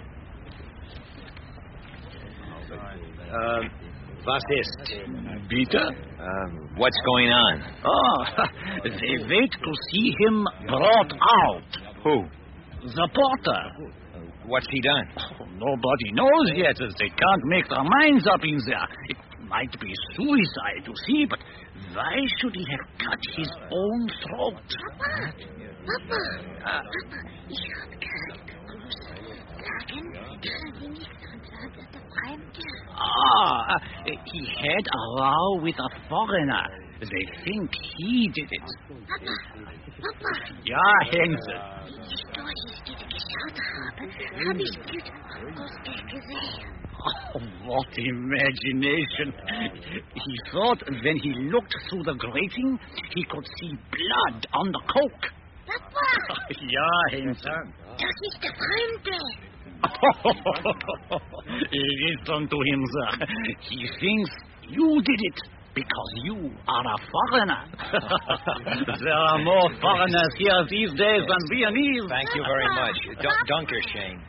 S2: Um, was ist?
S11: Bitte?
S2: Um, what's going on?
S11: Oh, they wait to see him brought out.
S2: Who?
S11: The porter.
S2: What's he done?
S11: Oh, nobody knows yet. They can't make their minds up in there. It might be suicide, you see, but why should he have cut his own throat?
S13: Papa! Papa! Uh, Papa, ich habe gehört, Bruce sagen, dass sie nicht an der Fremde.
S11: Ah, he had a row with a foreigner. They think he did it.
S13: Papa! Papa!
S11: Ja, Hänsel.
S13: Die Stories, die ich geschaut habe, habe ich gut Augustus gesehen.
S11: Oh, what imagination. He thought when he looked through the grating, he could see blood on the coke.
S13: Papa!
S11: Ja, Hänsel.
S13: Das ist der Fremde.
S11: Listen to him, sir. He thinks you did it because you are a foreigner. There are more foreigners here these days than Viennese.
S2: Thank you very much. D- Dunkershane.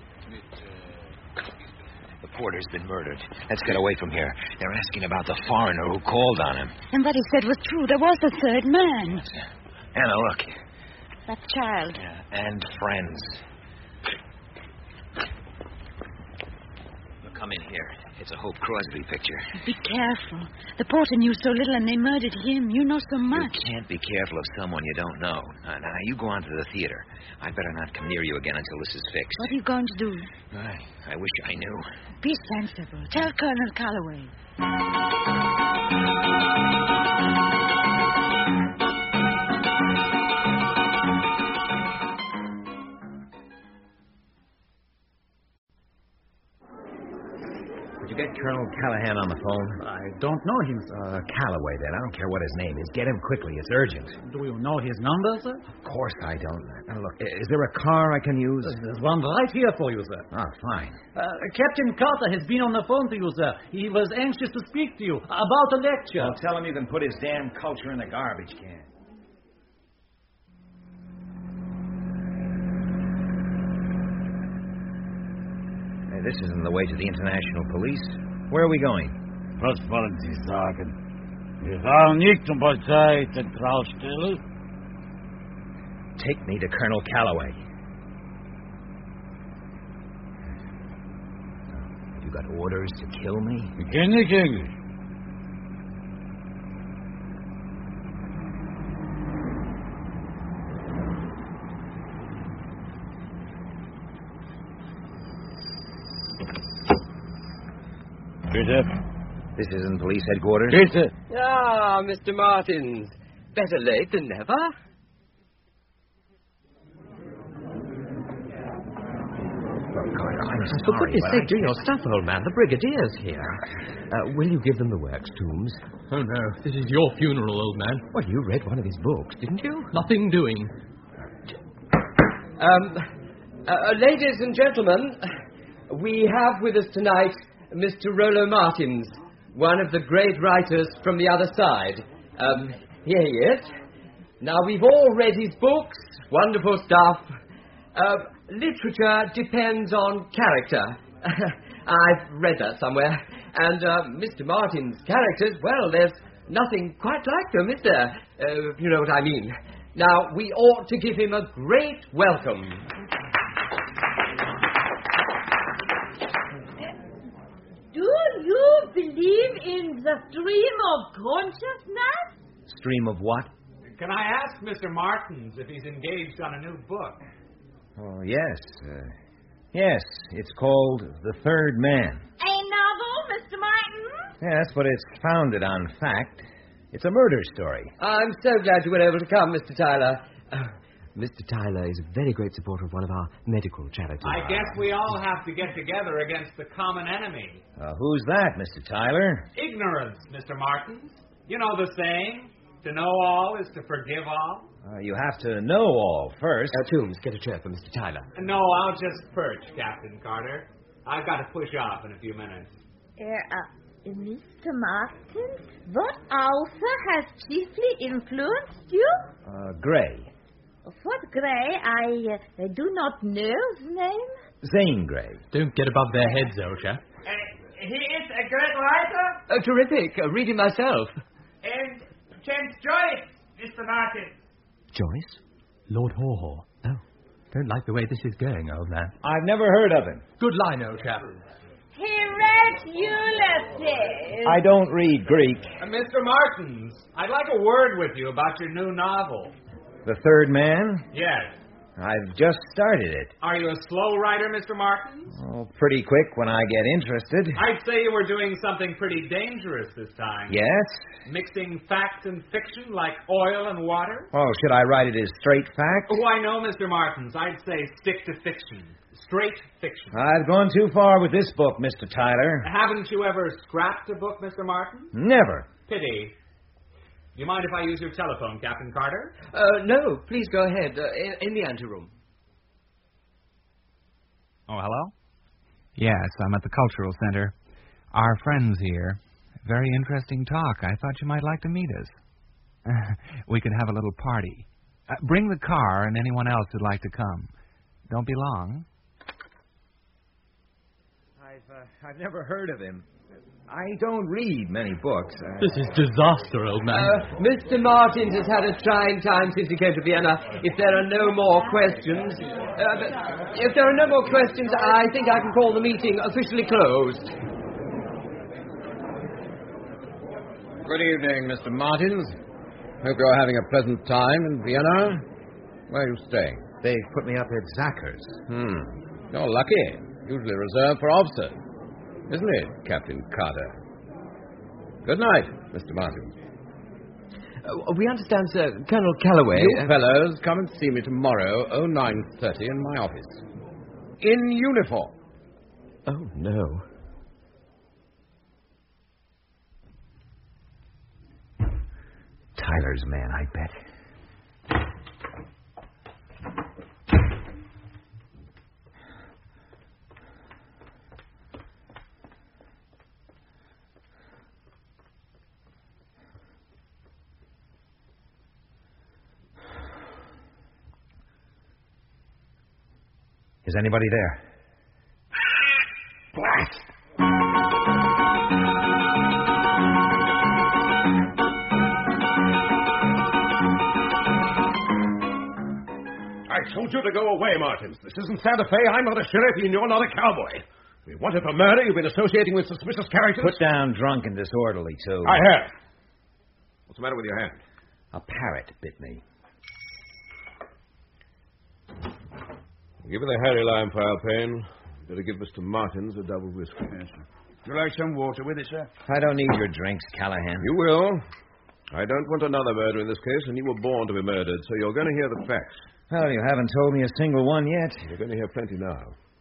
S2: The porter's been murdered. Let's get away from here. They're asking about the foreigner who called on him.
S5: And what he said was true. There was a third man.
S2: Anna, look.
S5: That child.
S2: Yeah, and friends. Come in here. It's a Hope Crosby picture.
S5: Be careful. The porter knew so little and they murdered him. You know so much.
S2: You can't be careful of someone you don't know. Now, now, you go on to the theater. I better not come near you again until this is fixed.
S5: What are you going to do?
S2: I, I wish I knew.
S5: Be sensible. Tell Colonel Calloway.
S2: Did you get Colonel Callahan on the phone?
S11: I don't know him, sir.
S2: Uh, Calloway, then. I don't care what his name is. Get him quickly. It's urgent.
S11: Do you know his number, sir?
S2: Of course I don't. Now, look, is there a car I can use?
S11: There's one right here for you, sir.
S2: Oh, fine.
S11: Uh, Captain Carter has been on the phone to you, sir. He was anxious to speak to you about a lecture.
S2: Well, tell him you can put his damn culture in the garbage can. This isn't the way to the International Police. Where are we going?
S11: Was wollen Sie sagen? Wir fahren nicht zum Polizeizentralstelle.
S2: Take me to Colonel Calloway. You got orders to kill me?
S11: Ich kenne nicht Englisch. Bitte.
S2: This isn't police headquarters?
S11: Bitte.
S16: Ah, Mister Martins. Better late than never.
S2: I'm
S16: For
S2: sorry,
S16: goodness
S2: but
S16: sake,
S2: I
S16: do your stuff, old man. The Brigadier's here. Uh, will you give them the works, Toombs?
S19: Oh, no. This is your funeral, old man.
S16: Well, you read one of his books, didn't you?
S19: Nothing doing.
S16: Um, Uh, ladies and gentlemen, we have with us tonight Mister Rollo Martins, one of the great writers from the other side. Um, here he is. Now, we've all read his books. Wonderful stuff. Uh, literature depends on character. I've read that somewhere. And uh, Mister Martin's characters, well, there's nothing quite like them, is there? Uh, you know what I mean. Now, we ought to give him a great welcome.
S5: Do you believe in the stream of consciousness?
S2: Stream of what?
S4: Can I ask Mister Martins if he's engaged on a new book?
S2: Oh, yes. Uh, yes, it's called The Third Man.
S5: A novel, Mister Martins?
S2: Yes, but it's founded on fact. It's a murder story.
S16: I'm so glad you were able to come, Mister Tyler. Uh, Mister Tyler is a very great supporter of one of our medical charities.
S4: I guess we all have to get together against the common enemy.
S2: Uh, who's that, Mister Tyler?
S4: Ignorance, Mister Martins. You know the saying, to know all is to forgive all.
S2: Uh, you have to know all first.
S16: Uh, Toombs, get a chair for Mister Tyler.
S4: No, I'll just perch, Captain Carter. I've got to push off in a few minutes.
S5: Uh, uh, Mister Martins, what author has chiefly influenced you?
S2: Uh, Gray.
S5: What Gray? I uh, do not know his name.
S2: Zane Gray.
S19: Don't get above their heads, Osha.
S6: Uh, he is a great writer.
S16: Oh, terrific. Uh, read it myself.
S6: And James Joyce, Mister Martin.
S16: Joyce?
S19: Lord Haw-Haw.
S16: Oh.
S19: Don't like the way this is going, old man.
S2: I've never heard of him.
S19: Good line, old chap.
S5: He read Ulysses.
S2: I don't read Greek.
S4: Uh, Mister Martins, I'd like a word with you about your new novel.
S2: The Third Man?
S4: Yes.
S2: I've just started it.
S4: Are you a slow writer, Mister Martins?
S2: Oh, pretty quick when I get interested.
S4: I'd say you were doing something pretty dangerous this time.
S2: Yes?
S4: Mixing fact and fiction like oil and water.
S2: Oh, should I write it as straight fact?
S4: Why, no, Mister Martins. I'd say stick to fiction. Straight fiction.
S2: I've gone too far with this book, Mister Tyler.
S4: Haven't you ever scrapped a book, Mister Martins?
S2: Never.
S4: Pity. Do you mind if I use your telephone, Captain Carter?
S16: Uh, no, please go ahead. Uh, in, in the anteroom.
S18: Oh, hello? Yes, I'm at the Cultural Center. Our friends here. Very interesting talk. I thought you might like to meet us. We could have a little party. Uh, bring the car and anyone else who'd like to come. Don't be long.
S2: I've, uh, I've never heard of him. I don't read many books. Uh,
S19: This is disaster, old man.
S16: Uh, Mister Martins has had a trying time since he came to Vienna. If there are no more questions... Uh, but if there are no more questions, I think I can call the meeting officially closed.
S3: Good evening, Mister Martins. Hope you're having a pleasant time in Vienna. Where are you staying?
S2: They put me up at Zacker's.
S3: Hmm. You're lucky. Usually reserved for officers. Isn't it, Captain Carter? Good night, Mister Martin.
S16: Uh, we understand, sir, Colonel Calloway...
S3: You uh, fellows come and see me tomorrow, oh nine thirty, in my office. In uniform.
S16: Oh, no.
S2: Tyler's man, I bet. Is anybody there? Blast!
S7: I told you to go away, Martins. This isn't Santa Fe. I'm not a sheriff, and you're not a cowboy. We wanted for murder. You've been associating with suspicious characters.
S2: Put down drunk and disorderly, too.
S7: I have. What's the matter with your hand?
S2: A parrot bit me.
S7: Give me the Harry Lime pile, Payne. Better give Mister Martins a double whiskey.
S8: Yes, sir. Would you like some water with it, sir?
S2: I don't need your drinks, Callahan.
S7: You will. I don't want another murder in this case, and you were born to be murdered, so you're going to hear the facts.
S2: Well, you haven't told me a single one yet.
S7: You're going to hear plenty now.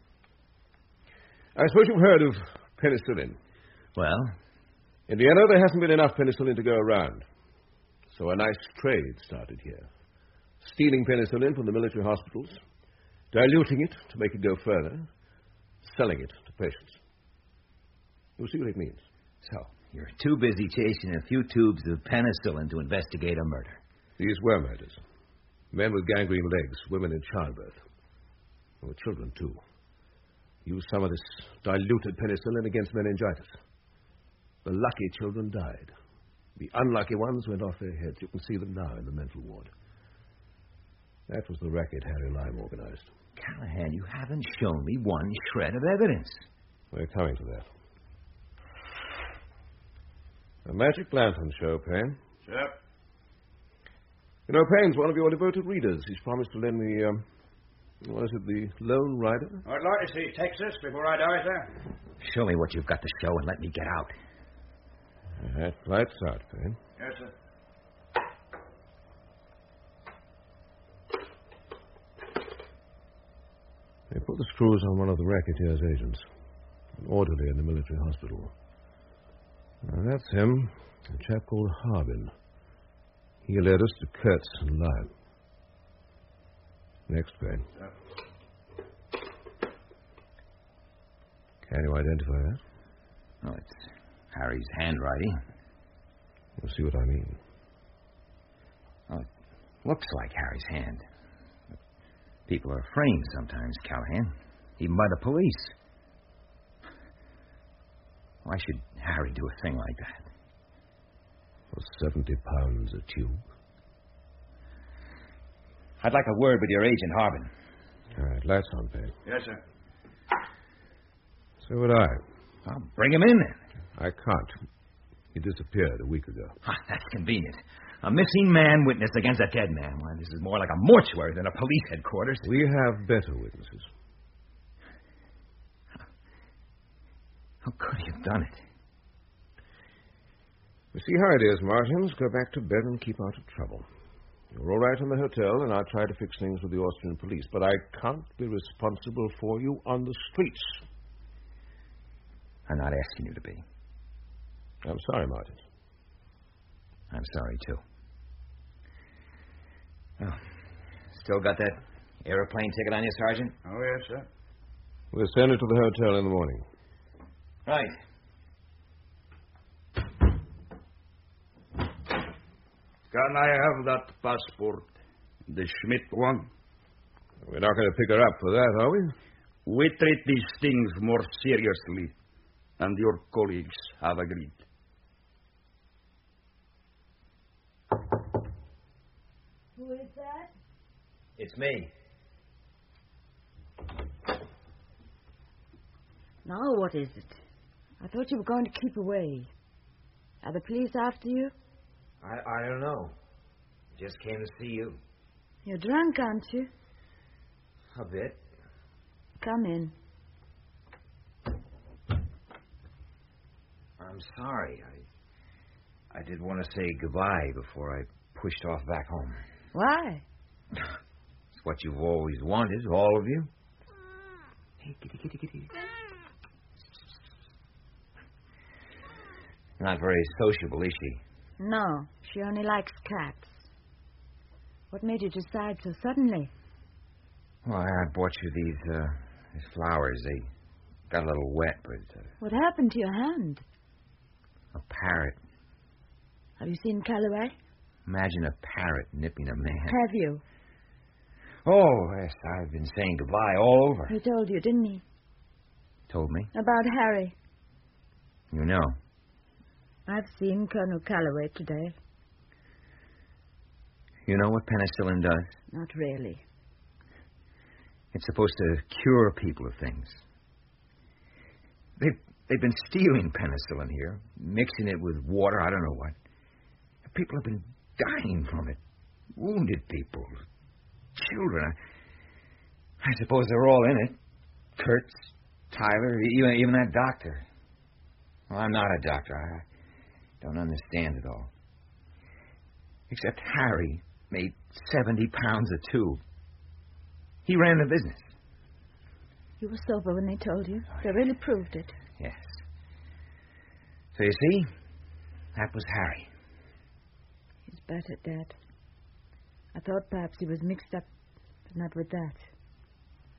S7: I suppose you've heard of penicillin.
S2: Well?
S7: In Vienna, there hasn't been enough penicillin to go around. So a nice trade started here. Stealing penicillin from the military hospitals, diluting it to make it go further, selling it to patients. You see what it means?
S2: So, you're too busy chasing a few tubes of penicillin to investigate a murder.
S7: These were murders. Men with gangrene legs, women in childbirth. There were children, too. Used some of this diluted penicillin against meningitis. The lucky children died. The unlucky ones went off their heads. You can see them now in the mental ward. That was the racket Harry Lime organized.
S2: Callahan, you haven't shown me one shred of evidence.
S7: We're coming to that. A magic lantern show, Payne.
S8: Sure.
S7: You know, Payne's one of your devoted readers. He's promised to lend me, um, what is it, the Lone Rider?
S8: I'd like to see Texas before I die, sir.
S2: Show me what you've got to show and let me get out.
S7: That lights out, Payne.
S8: Yes, sir.
S7: They put the screws on one of the racketeer's agents, an orderly in the military hospital. Now, that's him, a chap called Harbin. He led us to Kurtz and Lime. Next, Payne.
S8: Sir.
S7: Can you identify that?
S2: Oh, it's Harry's handwriting.
S7: You'll see what I mean.
S2: Oh, it looks like Harry's hand. People are framed sometimes, Callahan, even by the police. Why should Harry do a thing like that?
S7: For seventy pounds a tube.
S2: I'd like a word with your agent, Harbin.
S7: All right, lights on, Payne.
S8: Yes, sir.
S7: So would I.
S2: I'll bring him in, then.
S7: I can't. He disappeared a week ago.
S2: Ah, that's convenient. A missing man witness against a dead man. Why, this is more like a mortuary than a police headquarters.
S7: We have better witnesses.
S2: How could he have done it?
S7: You see how it is, Martins. Go back to bed and keep out of trouble. You're all right in the hotel, and I'll try to fix things with the Austrian police, but I can't be responsible for you on the streets.
S2: I'm not asking you to be.
S7: I'm sorry, Martins.
S2: I'm sorry, too. Oh, still got that airplane ticket on you, Sergeant?
S8: Oh, yes, sir.
S7: We'll send it to the hotel in the morning.
S2: Right.
S8: Can I have that passport? The Schmidt one?
S7: We're not going to pick her up for that, are we?
S8: We treat these things more seriously, and your colleagues have agreed.
S5: Who is that?
S2: It's me.
S5: Now what is it? I thought you were going to keep away. Are the police after you?
S2: I, I don't know. Just came to see you.
S5: You're drunk, aren't you?
S2: A bit.
S5: Come in.
S2: I'm sorry. I I did want to say goodbye before I pushed off back home.
S5: Why?
S2: It's what you've always wanted, all of you. Hey, kitty, kitty, kitty. Not very sociable, is she?
S5: No, she only likes cats. What made you decide so suddenly?
S2: Well, I bought you these, uh, these flowers. They got a little wet, but... Uh,
S5: what happened to your hand?
S2: A parrot.
S5: Have you seen Calloway?
S2: Imagine a parrot nipping a man.
S5: Have you?
S2: Oh, yes, I've been saying goodbye all over.
S5: He told you, didn't he?
S2: Told me?
S5: About Harry.
S2: You know.
S5: I've seen Colonel Calloway today.
S2: You know what penicillin does?
S5: Not really.
S2: It's supposed to cure people of things. They've, they've been stealing penicillin here, mixing it with water, I don't know what. People have been dying from it. Wounded people. Children. I, I suppose they're all in it. Kurtz, Tyler, even, even that doctor. Well, I'm not a doctor. I don't understand it all. Except Harry made seventy pounds a tube. He ran the business.
S5: You were sober when they told you. They really proved it.
S2: Yes. So you see, that was Harry.
S5: He's better, Dad. I thought perhaps he was mixed up, but not with that.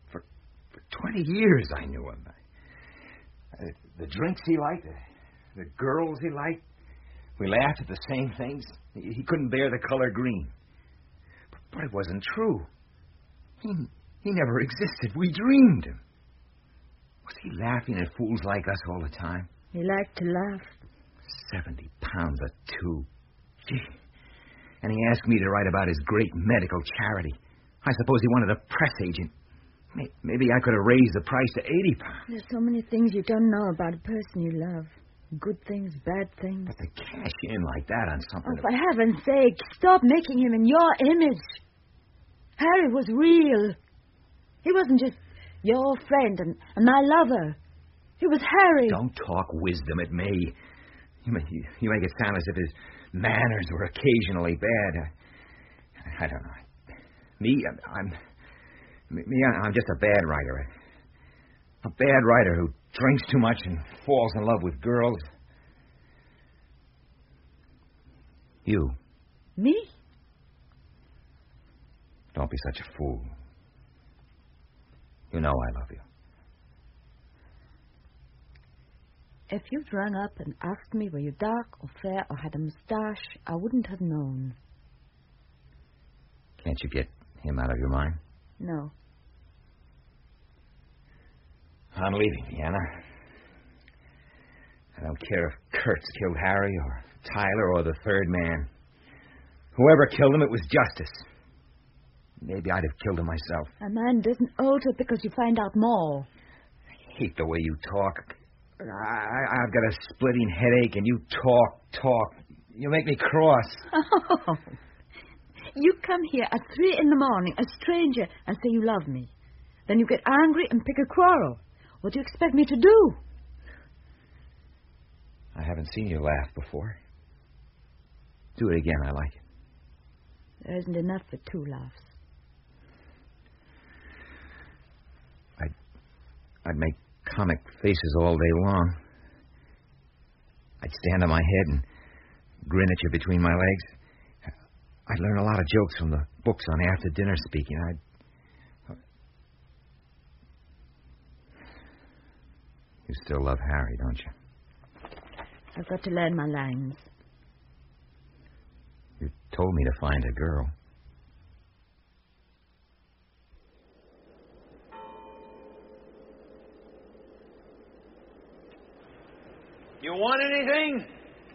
S2: Twenty years I knew him. Uh, the drinks he liked, the, the girls he liked. We laughed at the same things. He, he couldn't bear the color green. But, but it wasn't true. He, he never existed. We dreamed him. Was he laughing at fools like us all the time?
S5: He liked to laugh.
S2: Seventy pounds a tube. Gee. And he asked me to write about his great medical charity. I suppose he wanted a press agent. Maybe I could have raised the price to eighty pounds.
S5: There's so many things you don't know about a person you love. Good things, bad things.
S2: But to cash in like that on something...
S5: Oh, for heaven's sake, stop making him in your image. Harry was real. He wasn't just your friend and, and my lover. He was Harry.
S2: Don't talk wisdom at me. You make, you, you make it sound as if his manners were occasionally bad. I, I don't know. Me, I'm... Me, I'm just a bad writer. A bad writer who drinks too much and falls in love with girls. You.
S5: Me?
S2: Don't be such a fool. You know I love you.
S5: If you'd rung up and asked me were you dark or fair or had a moustache, I wouldn't have known.
S2: Can't you get him out of your mind?
S5: No.
S2: I'm leaving, Vienna. I don't care if Kurtz killed Harry or Tyler or the third man. Whoever killed him, it was justice. Maybe I'd have killed him myself.
S5: A man doesn't alter because you find out more.
S2: I hate the way you talk. I, I've got a splitting headache, and you talk, talk. You make me cross.
S5: Oh. You come here at three in the morning, a stranger, and say you love me. Then you get angry and pick a quarrel. What do you expect me to do?
S2: I haven't seen you laugh before. Do it again. I like it.
S5: There isn't enough for two laughs.
S2: I'd, I'd make comic faces all day long. I'd stand on my head and grin at you between my legs. I'd learn a lot of jokes from the books on after-dinner speaking. I'd... You still love Harry, don't you?
S5: I've got to learn my lines.
S2: You told me to find a girl.
S20: You want anything?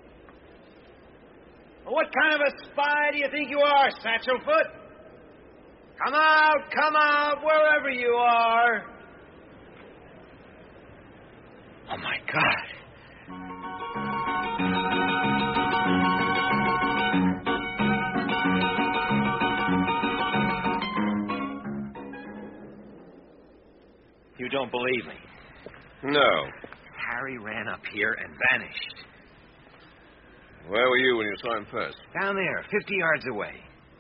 S20: What kind of a spy do you think you are, Satchelfoot? Come out, come out, wherever you are. Oh, my God. You don't believe me?
S7: No.
S2: Harry ran up here and vanished.
S7: Where were you when you saw him first?
S2: Down there, fifty yards away.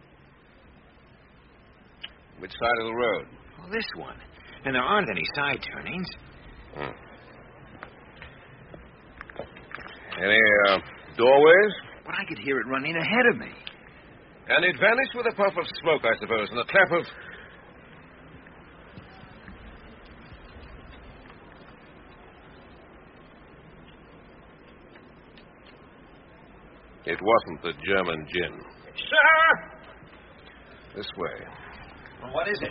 S7: Which side of the road?
S2: Well, this one. And there aren't any side turnings.
S7: Hmm. Any uh, doorways?
S2: But I could hear it running ahead of me.
S7: And it vanished with a puff of smoke, I suppose, and a clap of... It wasn't the German gin.
S20: Sir!
S7: This way.
S20: Well, what is it?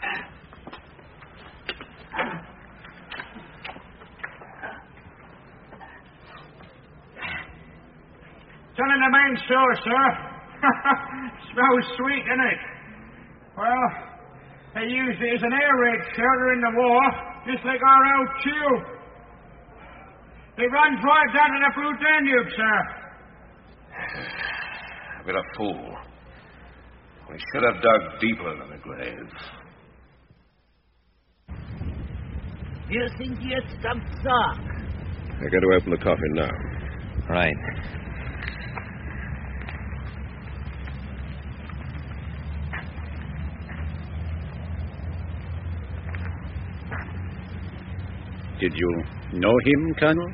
S20: It's on in the main store, sir. Smells sweet, doesn't it? Well, they used it as an air raid shelter in the war, just like our old tube. It runs right down to the Blue Danube, sir.
S7: I've been a fool. We should have dug deeper than the grave.
S20: You think you're stumped, sir?
S7: I got to open the coffin now.
S2: Right.
S8: Did you know him, Colonel?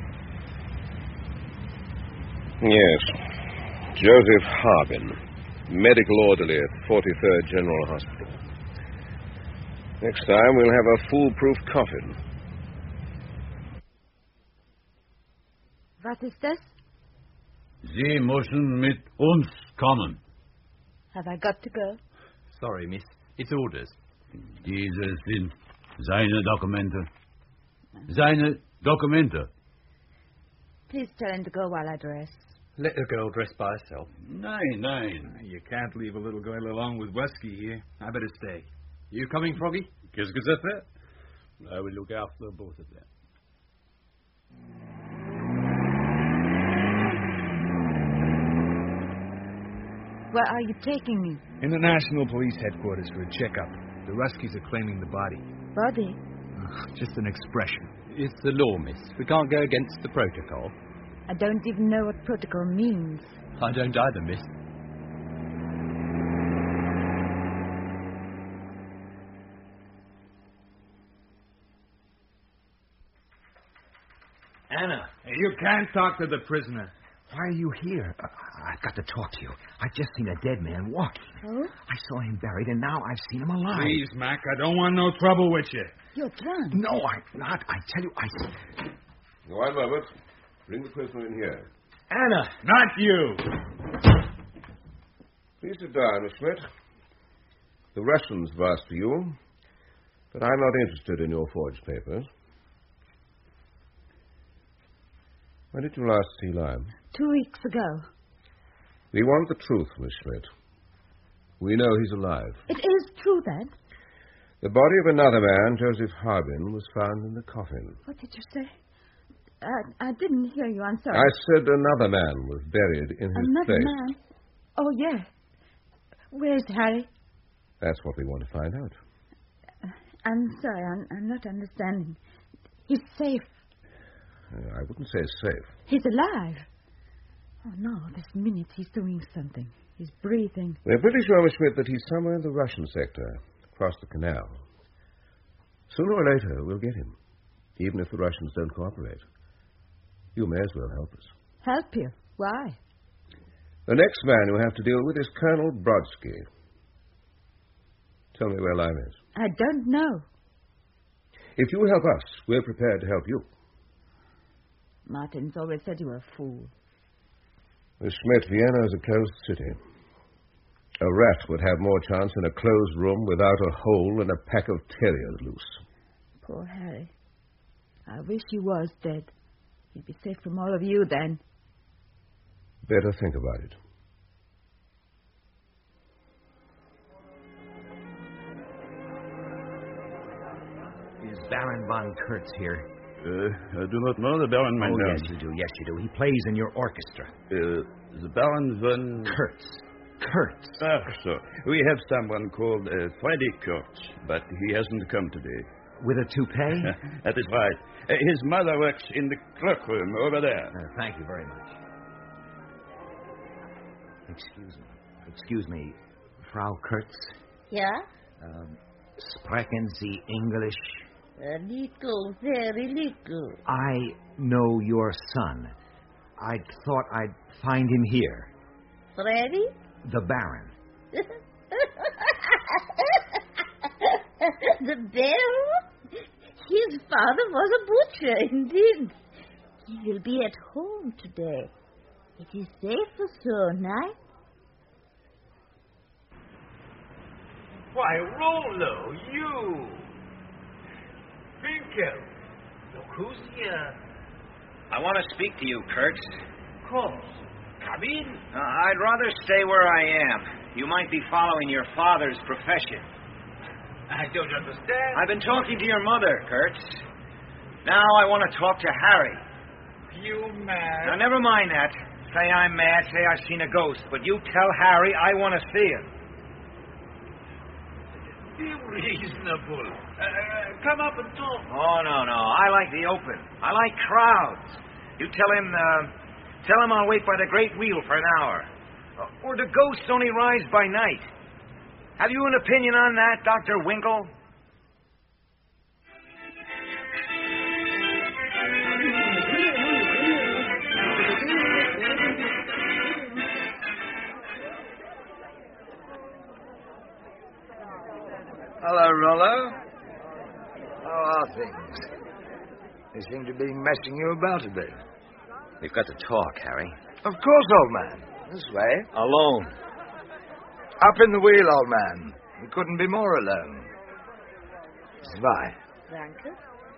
S7: Yes. Joseph Harbin, medical orderly at forty-third General Hospital. Next time we'll have a foolproof coffin.
S5: What is this?
S11: Sie müssen mit uns kommen.
S5: Have I got to go?
S19: Sorry, miss. It's orders.
S11: Diese sind seine Dokumente. Seine Dokumente.
S5: Please tell him to go while I dress.
S19: Let the girl dress by herself.
S11: Nein, nein.
S1: You can't leave a little girl alone with Wesky here. I better stay.
S19: You coming, Froggy?
S11: Qu'est-ce que ça fait? I will look after both of them.
S5: Where are you taking me?
S1: In the National Police Headquarters for a checkup. The Ruskies are claiming the body.
S5: Body?
S1: Ugh, just an expression.
S19: It's the law, miss. We can't go against the protocol.
S5: I don't even know what protocol means.
S19: I don't either, miss.
S2: Anna.
S1: You can't talk to the prisoner.
S2: Why are you here? Uh, I've got to talk to you. I've just seen a dead man walking.
S5: Oh?
S2: I saw him buried, and now I've seen him alive.
S1: Please, Mac, I don't want no trouble with you.
S5: You're drunk.
S2: No, I'm not. I tell you, I...
S7: One moment. Bring the prisoner in here.
S2: Anna!
S1: Not you!
S7: Please sit down, Miss Schmidt. The Russians have asked for you, but I'm not interested in your forged papers. When did you last see Lime?
S5: Two weeks ago.
S7: We want the truth, Miss Schmidt. We know he's alive.
S5: It is true, then?
S7: The body of another man, Joseph Harbin, was found in the coffin.
S5: What did you say? I, I didn't hear you. I'm sorry.
S7: I said another man was buried in his
S5: Another
S7: place.
S5: man? Oh, yes. Where's Harry?
S7: That's what we want to find out.
S5: Uh, I'm sorry. I'm, I'm not understanding. He's safe.
S7: Uh, I wouldn't say safe.
S5: He's alive. Oh, no. This minute he's doing something. He's breathing.
S7: We're pretty sure, Miss Schmidt, that he's somewhere in the Russian sector, across the canal. Sooner or later, we'll get him, even if the Russians don't cooperate. You may as well help us.
S5: Help you? Why?
S7: The next man you have to deal with is Colonel Brodsky. Tell me where Lime is.
S5: I don't know.
S7: If you help us, we're prepared to help you.
S5: Martin's always said you were a fool.
S7: Miss Schmidt, Vienna is a closed city. A rat would have more chance in a closed room without a hole and a pack of terriers loose.
S5: Poor Harry. I wish he was dead. He'd be safe from all of you then.
S7: Better think about it.
S2: Is Baron von Kurtz here?
S8: Uh, I do not know the Baron, my
S2: Oh,
S8: man.
S2: yes, you do. Yes, you do. He plays in your orchestra.
S8: Uh, the Baron von...
S2: Kurtz. Kurtz.
S8: Ah, so. We have someone called uh, Freddy Kurtz, but he hasn't come today.
S2: With a toupee?
S8: That is right. Uh, his mother works in the cloakroom over there.
S2: Uh, thank you very much. Excuse me. Excuse me, Frau Kurtz.
S13: Yeah?
S2: Um, sprechen Sie English?
S13: A little, very little.
S2: I know your son. I thought I'd find him here.
S13: Freddy?
S2: The Baron.
S13: The Baron? His father was a butcher, indeed. He will be at home today. It is safer so, night.
S6: Why, Rollo, you! Finkel, look who's here.
S2: I want to speak to you, Kurtz.
S6: Come, come in.
S2: Uh, I'd rather stay where I am. You might be following your father's profession.
S6: I don't understand.
S2: I've been talking to your mother, Kurtz. Now I want to talk to Harry.
S6: You mad?
S2: Now, never mind that. Say I'm mad, say I've seen a ghost. But you tell Harry I want to see him.
S6: Be reasonable. Uh, come up and talk.
S2: Oh, no, no. I like the open. I like crowds. You tell him, uh, tell him I'll wait by the great wheel for an hour. Uh, or the ghosts only rise by night. Have you an opinion on that, Doctor Winkle?
S10: Hello, Rollo.
S21: How are things? They seem to be messing you about a bit.
S2: We've got to talk, Harry.
S21: Of course, old man. This way.
S2: Alone.
S21: Up in the wheel, old man. You couldn't be more alone. Zwei.
S13: Danke.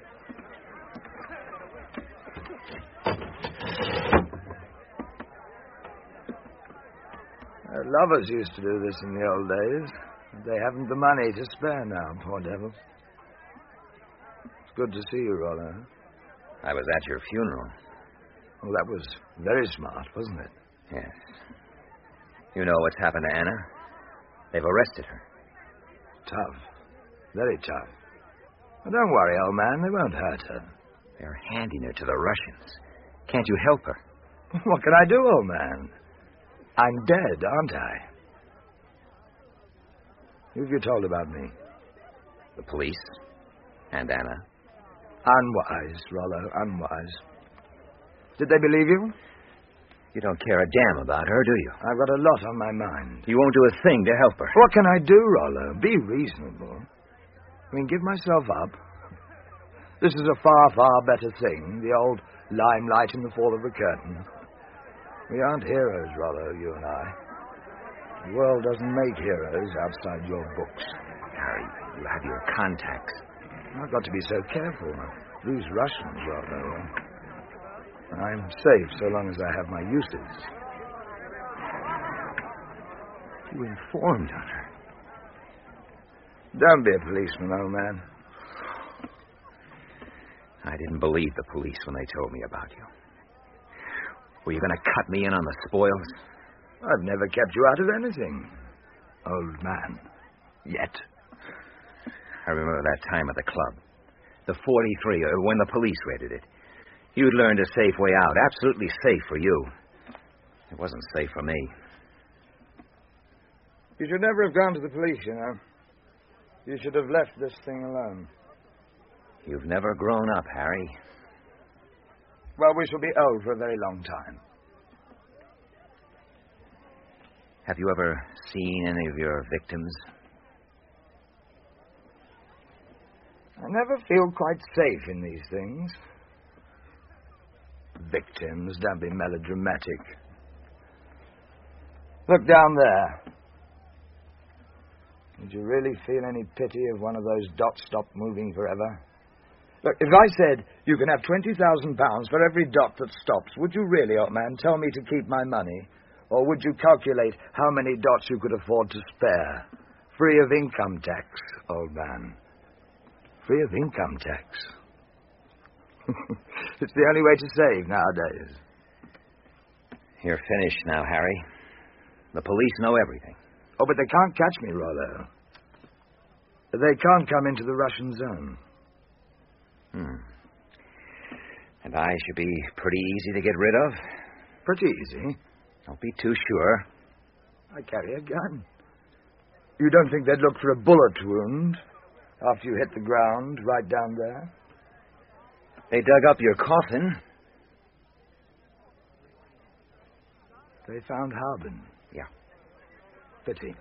S21: Uh, lovers used to do this in the old days. But they haven't the money to spare now, poor devils. It's good to see you, Rollo.
S2: I was at your funeral.
S21: Well, that was very smart, wasn't it?
S2: Yes. You know what's happened to Anna? They've arrested her.
S21: Tough. Very tough. Well, don't worry, old man. They won't hurt her.
S2: They're handing her to the Russians. Can't you help her?
S21: What can I do, old man? I'm dead, aren't I? Who've you told about me?
S2: The police. And Anna.
S21: Unwise, Rollo, unwise. Did they believe you?
S2: You don't care a damn about her, do you?
S21: I've got a lot on my mind.
S2: You won't do a thing to help her.
S21: What can I do, Rollo? Be reasonable. I mean, give myself up. This is a far, far better thing, the old limelight in the fall of the curtain. We aren't heroes, Rollo, you and I. The world doesn't make heroes outside your books.
S2: Harry, you have your contacts.
S21: I've got to be so careful. These Russians, Rollo. I'm safe so long as I have my uses.
S2: You informed on her.
S21: Don't be a policeman, old man.
S2: I didn't believe the police when they told me about you. Were you going to cut me in on the spoils?
S21: I've never kept you out of anything, old man. Yet.
S2: I remember that time at the club. The forty-three, or when the police raided it. You'd learned a safe way out. Absolutely safe for you. It wasn't safe for me.
S21: You should never have gone to the police, you know. You should have left this thing alone.
S2: You've never grown up, Harry.
S21: Well, we shall be old for a very long time.
S2: Have you ever seen any of your victims?
S21: I never feel quite safe in these things. Victims, don't be melodramatic. Look down there. Did you really feel any pity if one of those dots stopped moving forever? Look, if I said you can have twenty thousand pounds for every dot that stops, would you really, old man, tell me to keep my money? Or would you calculate how many dots you could afford to spare? Free of income tax, old man. Free of income tax. It's the only way to save nowadays.
S2: You're finished now, Harry. The police know everything.
S21: Oh, but they can't catch me, Rollo. They can't come into the Russian zone.
S2: Hmm. And I should be pretty easy to get rid of?
S21: Pretty easy?
S2: Don't be too sure.
S21: I carry a gun. You don't think they'd look for a bullet wound after you hit the ground right down there?
S2: They dug up your coffin.
S21: They found Harbin.
S2: Yeah.
S21: Pity.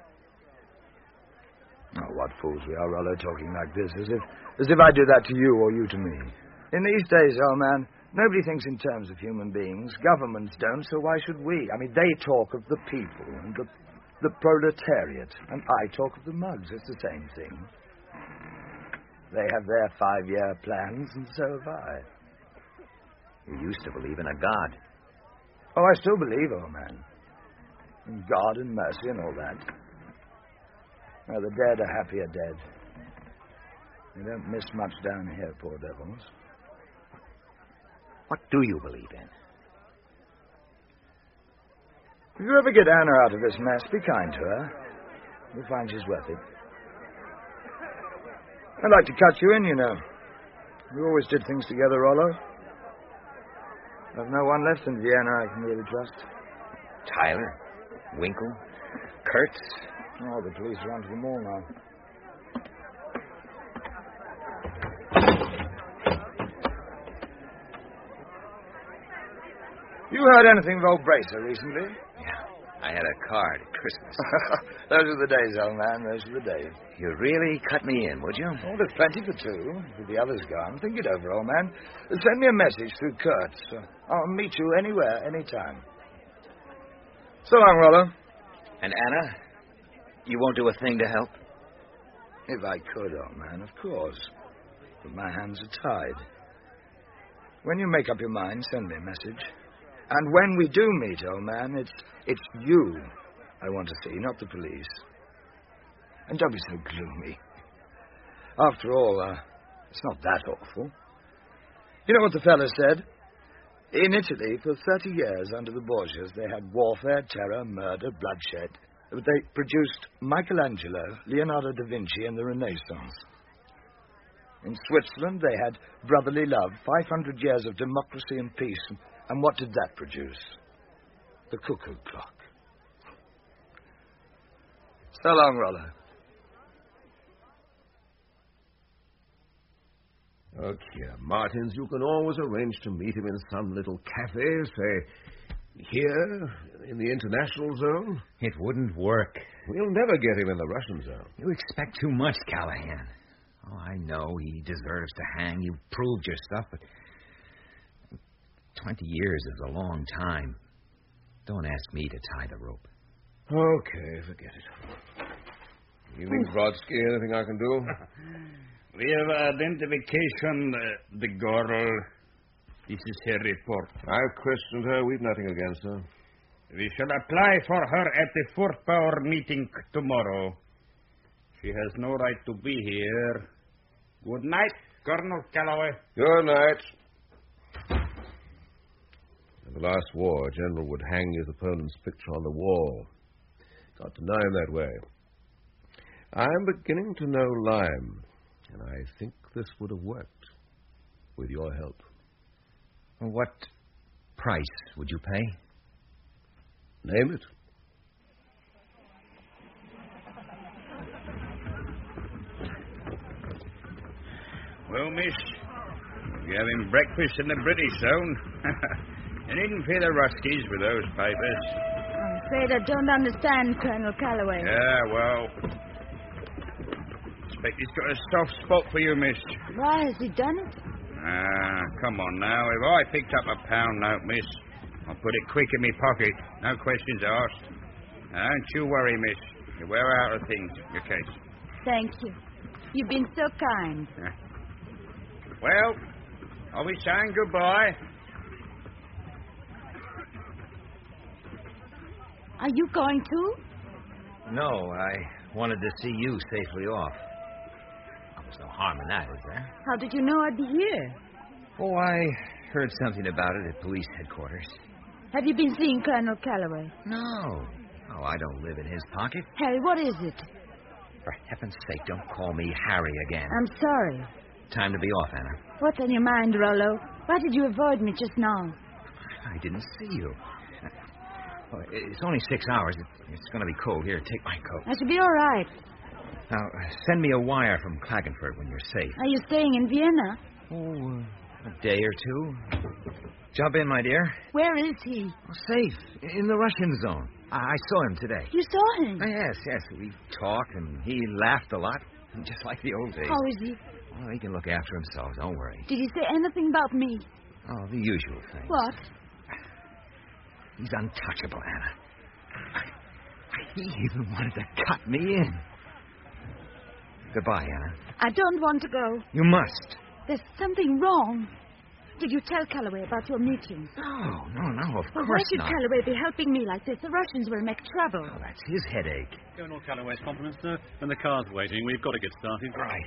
S21: Oh, what fools we are, Rollo, talking like this, as if as if I do that to you or you to me. In these days, old man, nobody thinks in terms of human beings. Governments don't, so why should we? I mean, they talk of the people and the, the proletariat, and I talk of the mugs. It's the same thing. They have their five-year plans, and so have I.
S2: You used to believe in a God.
S21: Oh, I still believe, old man. In God and mercy and all that. Now, the dead are happier dead. They don't miss much down here, poor devils.
S2: What do you believe in?
S21: If you ever get Anna out of this mess, be kind to her. You'll find she's worth it. I'd like to cut you in, you know. We always did things together, Rollo. There's no one left in Vienna I can really trust.
S2: Tyler? Winkle? Kurtz?
S21: Oh, the police are onto them all now. You heard anything of old Bracer recently?
S2: Yeah, I had a card at Christmas.
S21: Those are the days, old man. Those are the days.
S2: You'd really cut me in, would you?
S21: Oh, there's plenty for two. With the others gone. Think it over, old man. Send me a message through Kurt. So I'll meet you anywhere, anytime. So long, Rollo.
S2: And Anna? You won't do a thing to help?
S21: If I could, old man, of course. But my hands are tied. When you make up your mind, send me a message. And when we do meet, old man, it's it's you I want to see, not the police. And don't be so gloomy. After all, uh, it's not that awful. You know what the fellow said? In Italy, for thirty years under the Borgias, they had warfare, terror, murder, bloodshed. But they produced Michelangelo, Leonardo da Vinci, and the Renaissance. In Switzerland, they had brotherly love, five hundred years of democracy and peace. And what did that produce? The cuckoo clock. So long, Rollo.
S7: Okay, Martins, you can always arrange to meet him in some little cafe, say, here, in the international zone.
S2: It wouldn't work.
S7: We'll never get him in the Russian zone.
S2: You expect too much, Callahan. Oh, I know he deserves to hang. You've proved your stuff, but twenty years is a long time. Don't ask me to tie the rope.
S7: Okay, forget it. Evening, Brodsky. Anything I can do?
S8: We have identification, uh, the girl. This is her report.
S7: I've questioned her. We've nothing against her.
S8: We shall apply for her at the fourth power meeting tomorrow. She has no right to be here. Good night, Colonel Calloway.
S7: Good night. In the last war, a general would hang his opponent's picture on the wall. Got to know him that way. I'm beginning to know Lime, and I think this would have worked with your help.
S2: What price would you pay?
S7: Name it.
S8: Well, miss, you're having breakfast in the British zone. You needn't fear the Ruskies with those papers.
S13: I'm afraid I don't understand, Colonel Calloway.
S8: Yeah, well, I expect he's got a soft spot for you, miss.
S13: Why has he done it?
S8: Ah, come on now. If I picked up a pound note, miss, I'll put it quick in my pocket. No questions asked. Now, don't you worry, miss. You're well out of things, your case.
S13: Thank you. You've been so kind.
S8: Yeah. Well, I'll be saying goodbye.
S13: Are you going too?
S2: No, I wanted to see you safely off. There's no harm in that, is there?
S13: How did you know I'd be here?
S2: Oh, I heard something about it at police headquarters.
S13: Have you been seeing Colonel Calloway?
S2: No. Oh, I don't live in his pocket.
S13: Harry, what is it?
S2: For heaven's sake, don't call me Harry again.
S13: I'm sorry.
S2: Time to be off, Anna.
S13: What's on your mind, Rollo? Why did you avoid me just now?
S2: I didn't see you. Oh, it's only six hours. It's, it's going to be cold. Here, take my coat.
S13: I should be all right.
S2: Now, send me a wire from Klagenfurt when you're safe.
S13: Are you staying in Vienna?
S2: Oh, uh, a day or two. Jump in, my dear.
S13: Where is he?
S2: Oh, safe. In the Russian zone. I, I saw him today.
S13: You saw him?
S2: Oh, yes, yes. We talked, and he laughed a lot. Just like the old days.
S13: How is he?
S2: Well, he can look after himself. Don't worry.
S13: Did he say anything about me?
S2: Oh, the usual things.
S13: What?
S2: He's untouchable, Anna. He even wanted to cut me in. Goodbye, Anna.
S13: I don't want to go.
S2: You must.
S13: There's something wrong. Did you tell Calloway about your meeting?
S2: No, no, no, of
S13: well,
S2: course
S13: why should
S2: not.
S13: Calloway be helping me like this? The Russians will make trouble.
S2: Oh, that's his headache.
S4: Colonel Calloway's compliments, sir. And the car's waiting. We've got to get started.
S2: Right.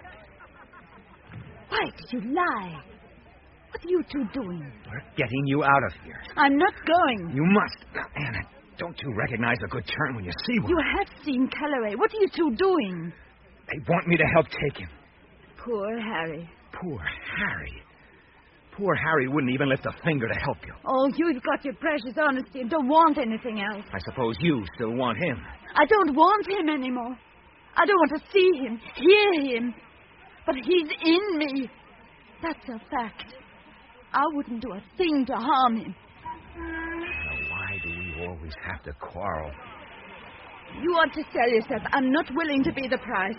S13: Why did you lie? What are you two doing?
S2: We're getting you out of here.
S13: I'm not going.
S2: You must. Now, Anna, don't you recognize a good turn when you see one?
S13: You have seen Calloway. What are you two doing?
S2: They want me to help take him.
S13: Poor Harry.
S2: Poor Harry. Poor Harry wouldn't even lift a finger to help you.
S13: Oh, you've got your precious honesty and don't want anything else.
S2: I suppose you still want him.
S13: I don't want him anymore. I don't want to see him, hear him. But he's in me. That's a fact. I wouldn't do a thing to harm him.
S2: Now, why do we always have to quarrel.
S5: You want to sell yourself. I'm not willing to be the price.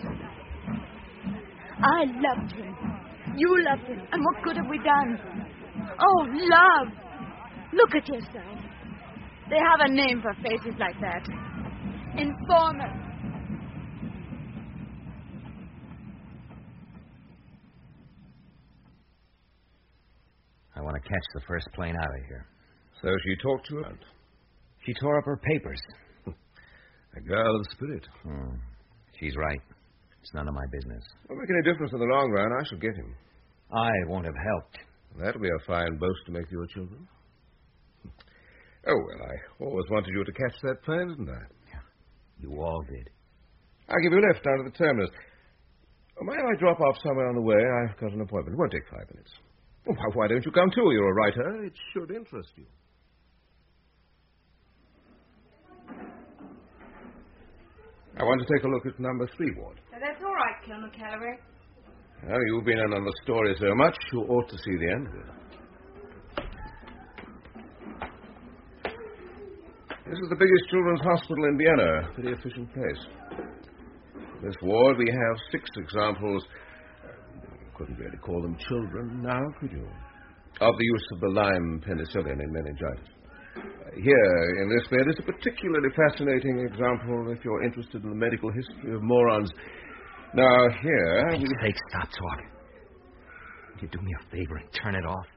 S5: I loved him. You loved him. And what good have we done? Oh, love. Look at yourself. They have a name for faces like that. Informer.
S2: I want to catch the first plane out of here.
S7: So she talked to her?
S2: She tore up her papers.
S7: A girl of spirit.
S2: Hmm. She's right. It's none of my business.
S7: Won't make any difference in the long run. I shall get him.
S2: I won't have helped.
S7: That'll be a fine boast to make to your children. Oh, well, I always wanted you to catch that plane, didn't I?
S2: Yeah, you all did.
S7: I'll give you a lift down to the terminus. Oh, mind if I drop off somewhere on the way? I've got an appointment. It won't take five minutes. Oh, why, why don't you come too? You're a writer. It should interest you. I want to take a look at number three ward.
S14: Uh, that's all right, Colonel Calloway.
S7: Well, you've been in on the story so much, you ought to see the end of it. This is the biggest children's hospital in Vienna. Pretty efficient place. In this ward, we have six examples. You couldn't really call them children now, could you? Of the use of the Lyme penicillin in meningitis. Here, in this bed, is a particularly fascinating example if you're interested in the medical history of morons. Now, here...
S2: For Pete's sake, stop talking. Would you do me a favor and turn it off?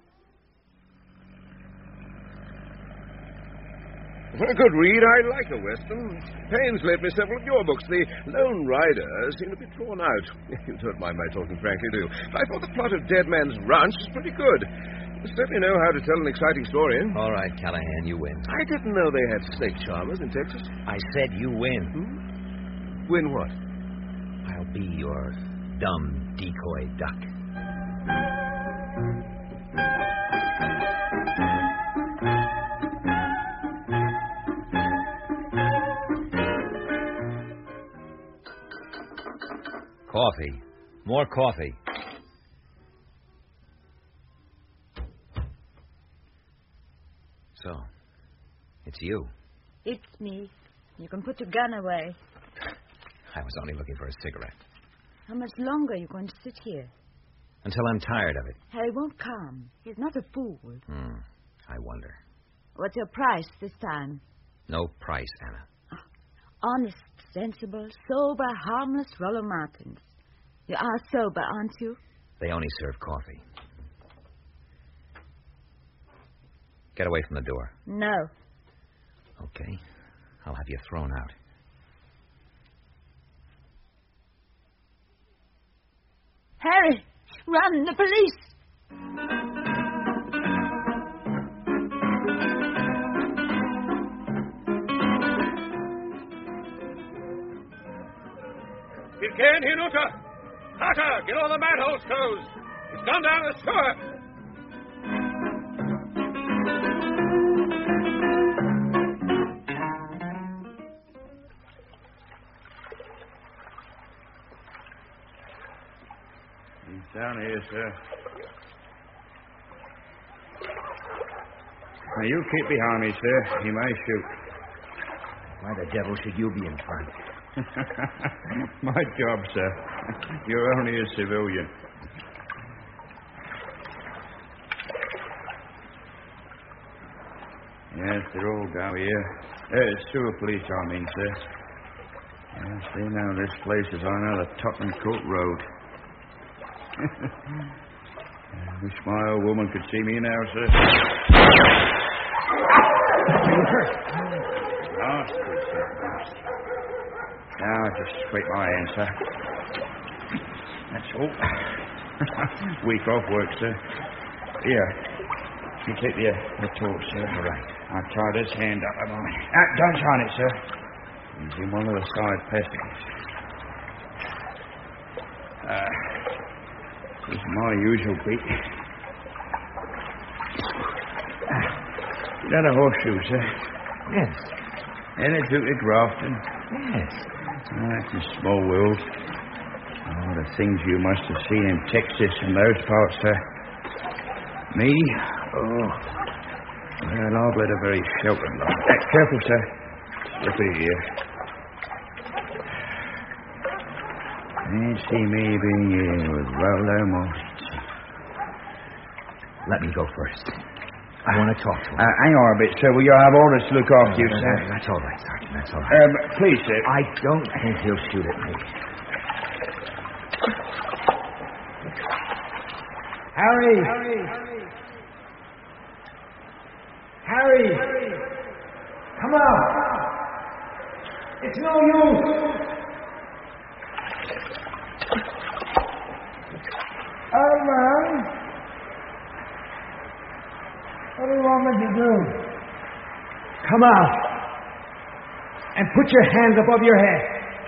S7: For a good read, I like a Western. Payne's lent me several of your books. The Lone Rider seemed a bit drawn out. You don't mind my talking frankly, do you? I thought the plot of Dead Man's Ranch was pretty good. You certainly know how to tell an exciting story.
S2: All right, Callahan, you win.
S7: I didn't know they had snake charmers in Texas.
S2: I said you win.
S7: Hmm? Win what?
S2: I'll be your dumb decoy duck. Coffee. More coffee. So, it's you.
S5: It's me. You can put your gun away.
S2: I was only looking for a cigarette.
S5: How much longer are you going to sit here?
S2: Until I'm tired of it.
S5: Harry won't come. He's not a fool.
S2: Hmm. I wonder.
S5: What's your price this time?
S2: No price, Anna.
S5: Oh, honest, sensible, sober, harmless Rollo Martins. You are sober, aren't you?
S2: They only serve coffee. Get away from the door.
S5: No.
S2: Okay. I'll have you thrown out.
S5: Harry! Run! The police!
S7: You can't hear no talk. Carter, get all the manholes closed. It's gone down the sewer.
S8: He's down here, sir. Now, you keep behind me, sir. He may shoot.
S2: Why the devil should you be in front?
S8: My job, sir. You're only a civilian. Yes, they're all down here. There's sewer police, I mean, sir. Yes, they know this place is on the Tottenham Court Road. I wish my old woman could see me now, sir. Bastard, sir. Bastard. Now, just scrape my hand, sir. That's all. Week off work, sir. Here. You take the, the torch, sir. All right. I'll try this hand up a moment. Ah, don't shine it, sir. He's in one of the side passages. Uh, this is my usual beat. You know the horseshoe, sir?
S2: Yes.
S8: Energetic Grafton.
S2: Yes.
S8: Oh, that's a small world. Oh, the things you must have seen in Texas and those parts, sir. Me? Oh. Well, I've led a very sheltered life. Uh, careful, sir. Slippy here. Can't see me being here with Rolo Martins.
S2: Let me go first. I want to talk to him.
S8: Uh, hang on a bit, sir. Will you have orders to look after you,
S2: No,
S8: sir?
S2: no, That's all right, Sergeant. That's all right.
S8: Um, please, sir.
S2: I don't think he'll shoot at me.
S20: Harry! Harry! Harry! Come out! It's no use! Oh, man. What do you want me to do? Come out. And put your hands above your head.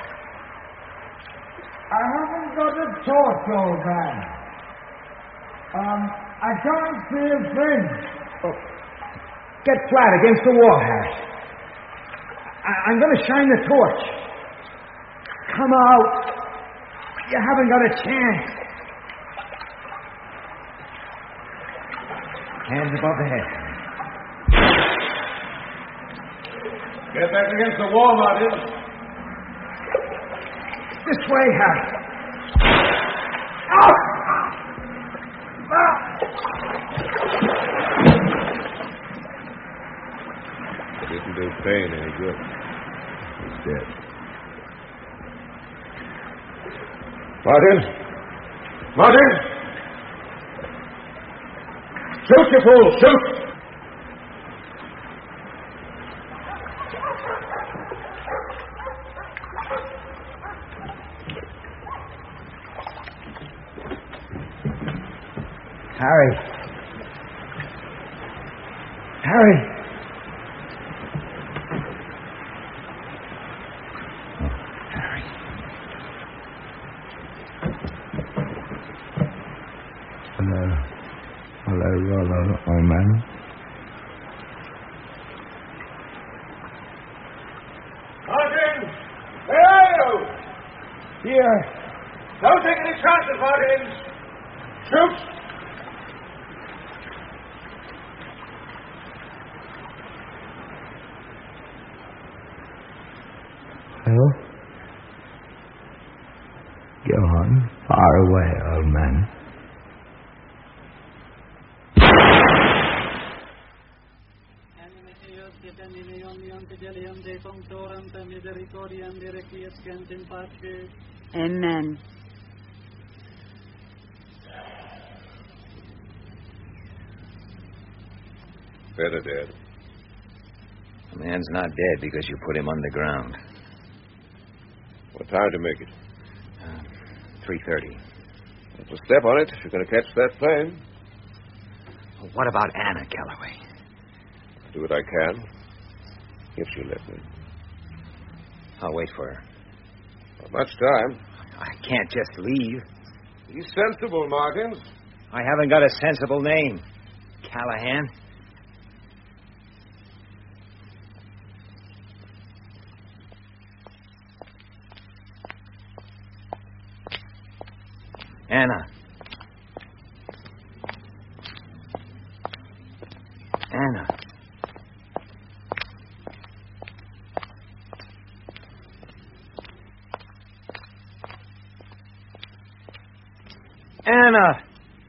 S20: I haven't got a torch, old man. Um, I can't see a thing. Oh. Get flat against the wall, Harry. I- I'm going to shine the torch. Come out. You haven't got a chance. Hands above the head.
S7: Get back against the wall, Martin.
S20: This way, Harry. Out!
S7: It didn't do pain any good. He's dead. Martin! Martin! Shoot, you fool! Shoot!
S20: Harry. Harry.
S15: Hello. Hello, Rollo, old man.
S7: Martin! Where are you?
S20: Here.
S7: Don't take any chances, Martin! Shoot!
S15: Well, go on. Far away, old man.
S5: Amen.
S7: Better dead.
S2: The man's not dead because you put him underground.
S7: What time to make it?
S2: Uh, three thirty.
S7: Well, step on it if you're going to catch that plane.
S2: Well, what about Anna, Calloway?
S7: Do what I can. If she'll let me.
S2: I'll wait for her.
S7: Not much time.
S2: I can't just leave.
S7: Be sensible, Martins.
S2: I haven't got a sensible name. Callahan. Anna. Anna. Anna.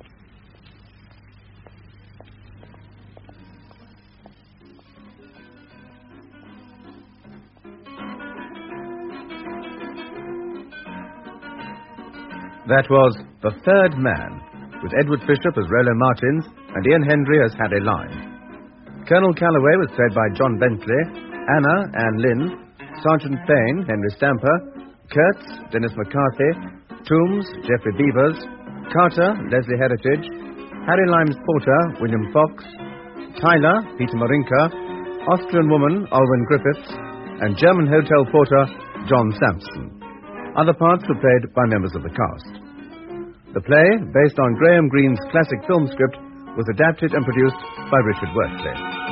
S3: That was The Third Man, with Edward Bishop as Rollo Martins and Ian Hendry as Harry Lyme. Colonel Calloway was played by John Bentley, Anna, Anne Lind, Sergeant Payne, Henry Stamper, Kurtz, Dennis McCarthy, Toombs, Geoffrey Beavers, Carter, Leslie Heritage, Harry Lyme's porter, William Fox, Tyler, Peter Morinka, Austrian woman, Alwyn Griffiths, and German hotel porter, John Sampson. Other parts were played by members of the cast. The play, based on Graham Greene's classic film script, was adapted and produced by Richard Wortley.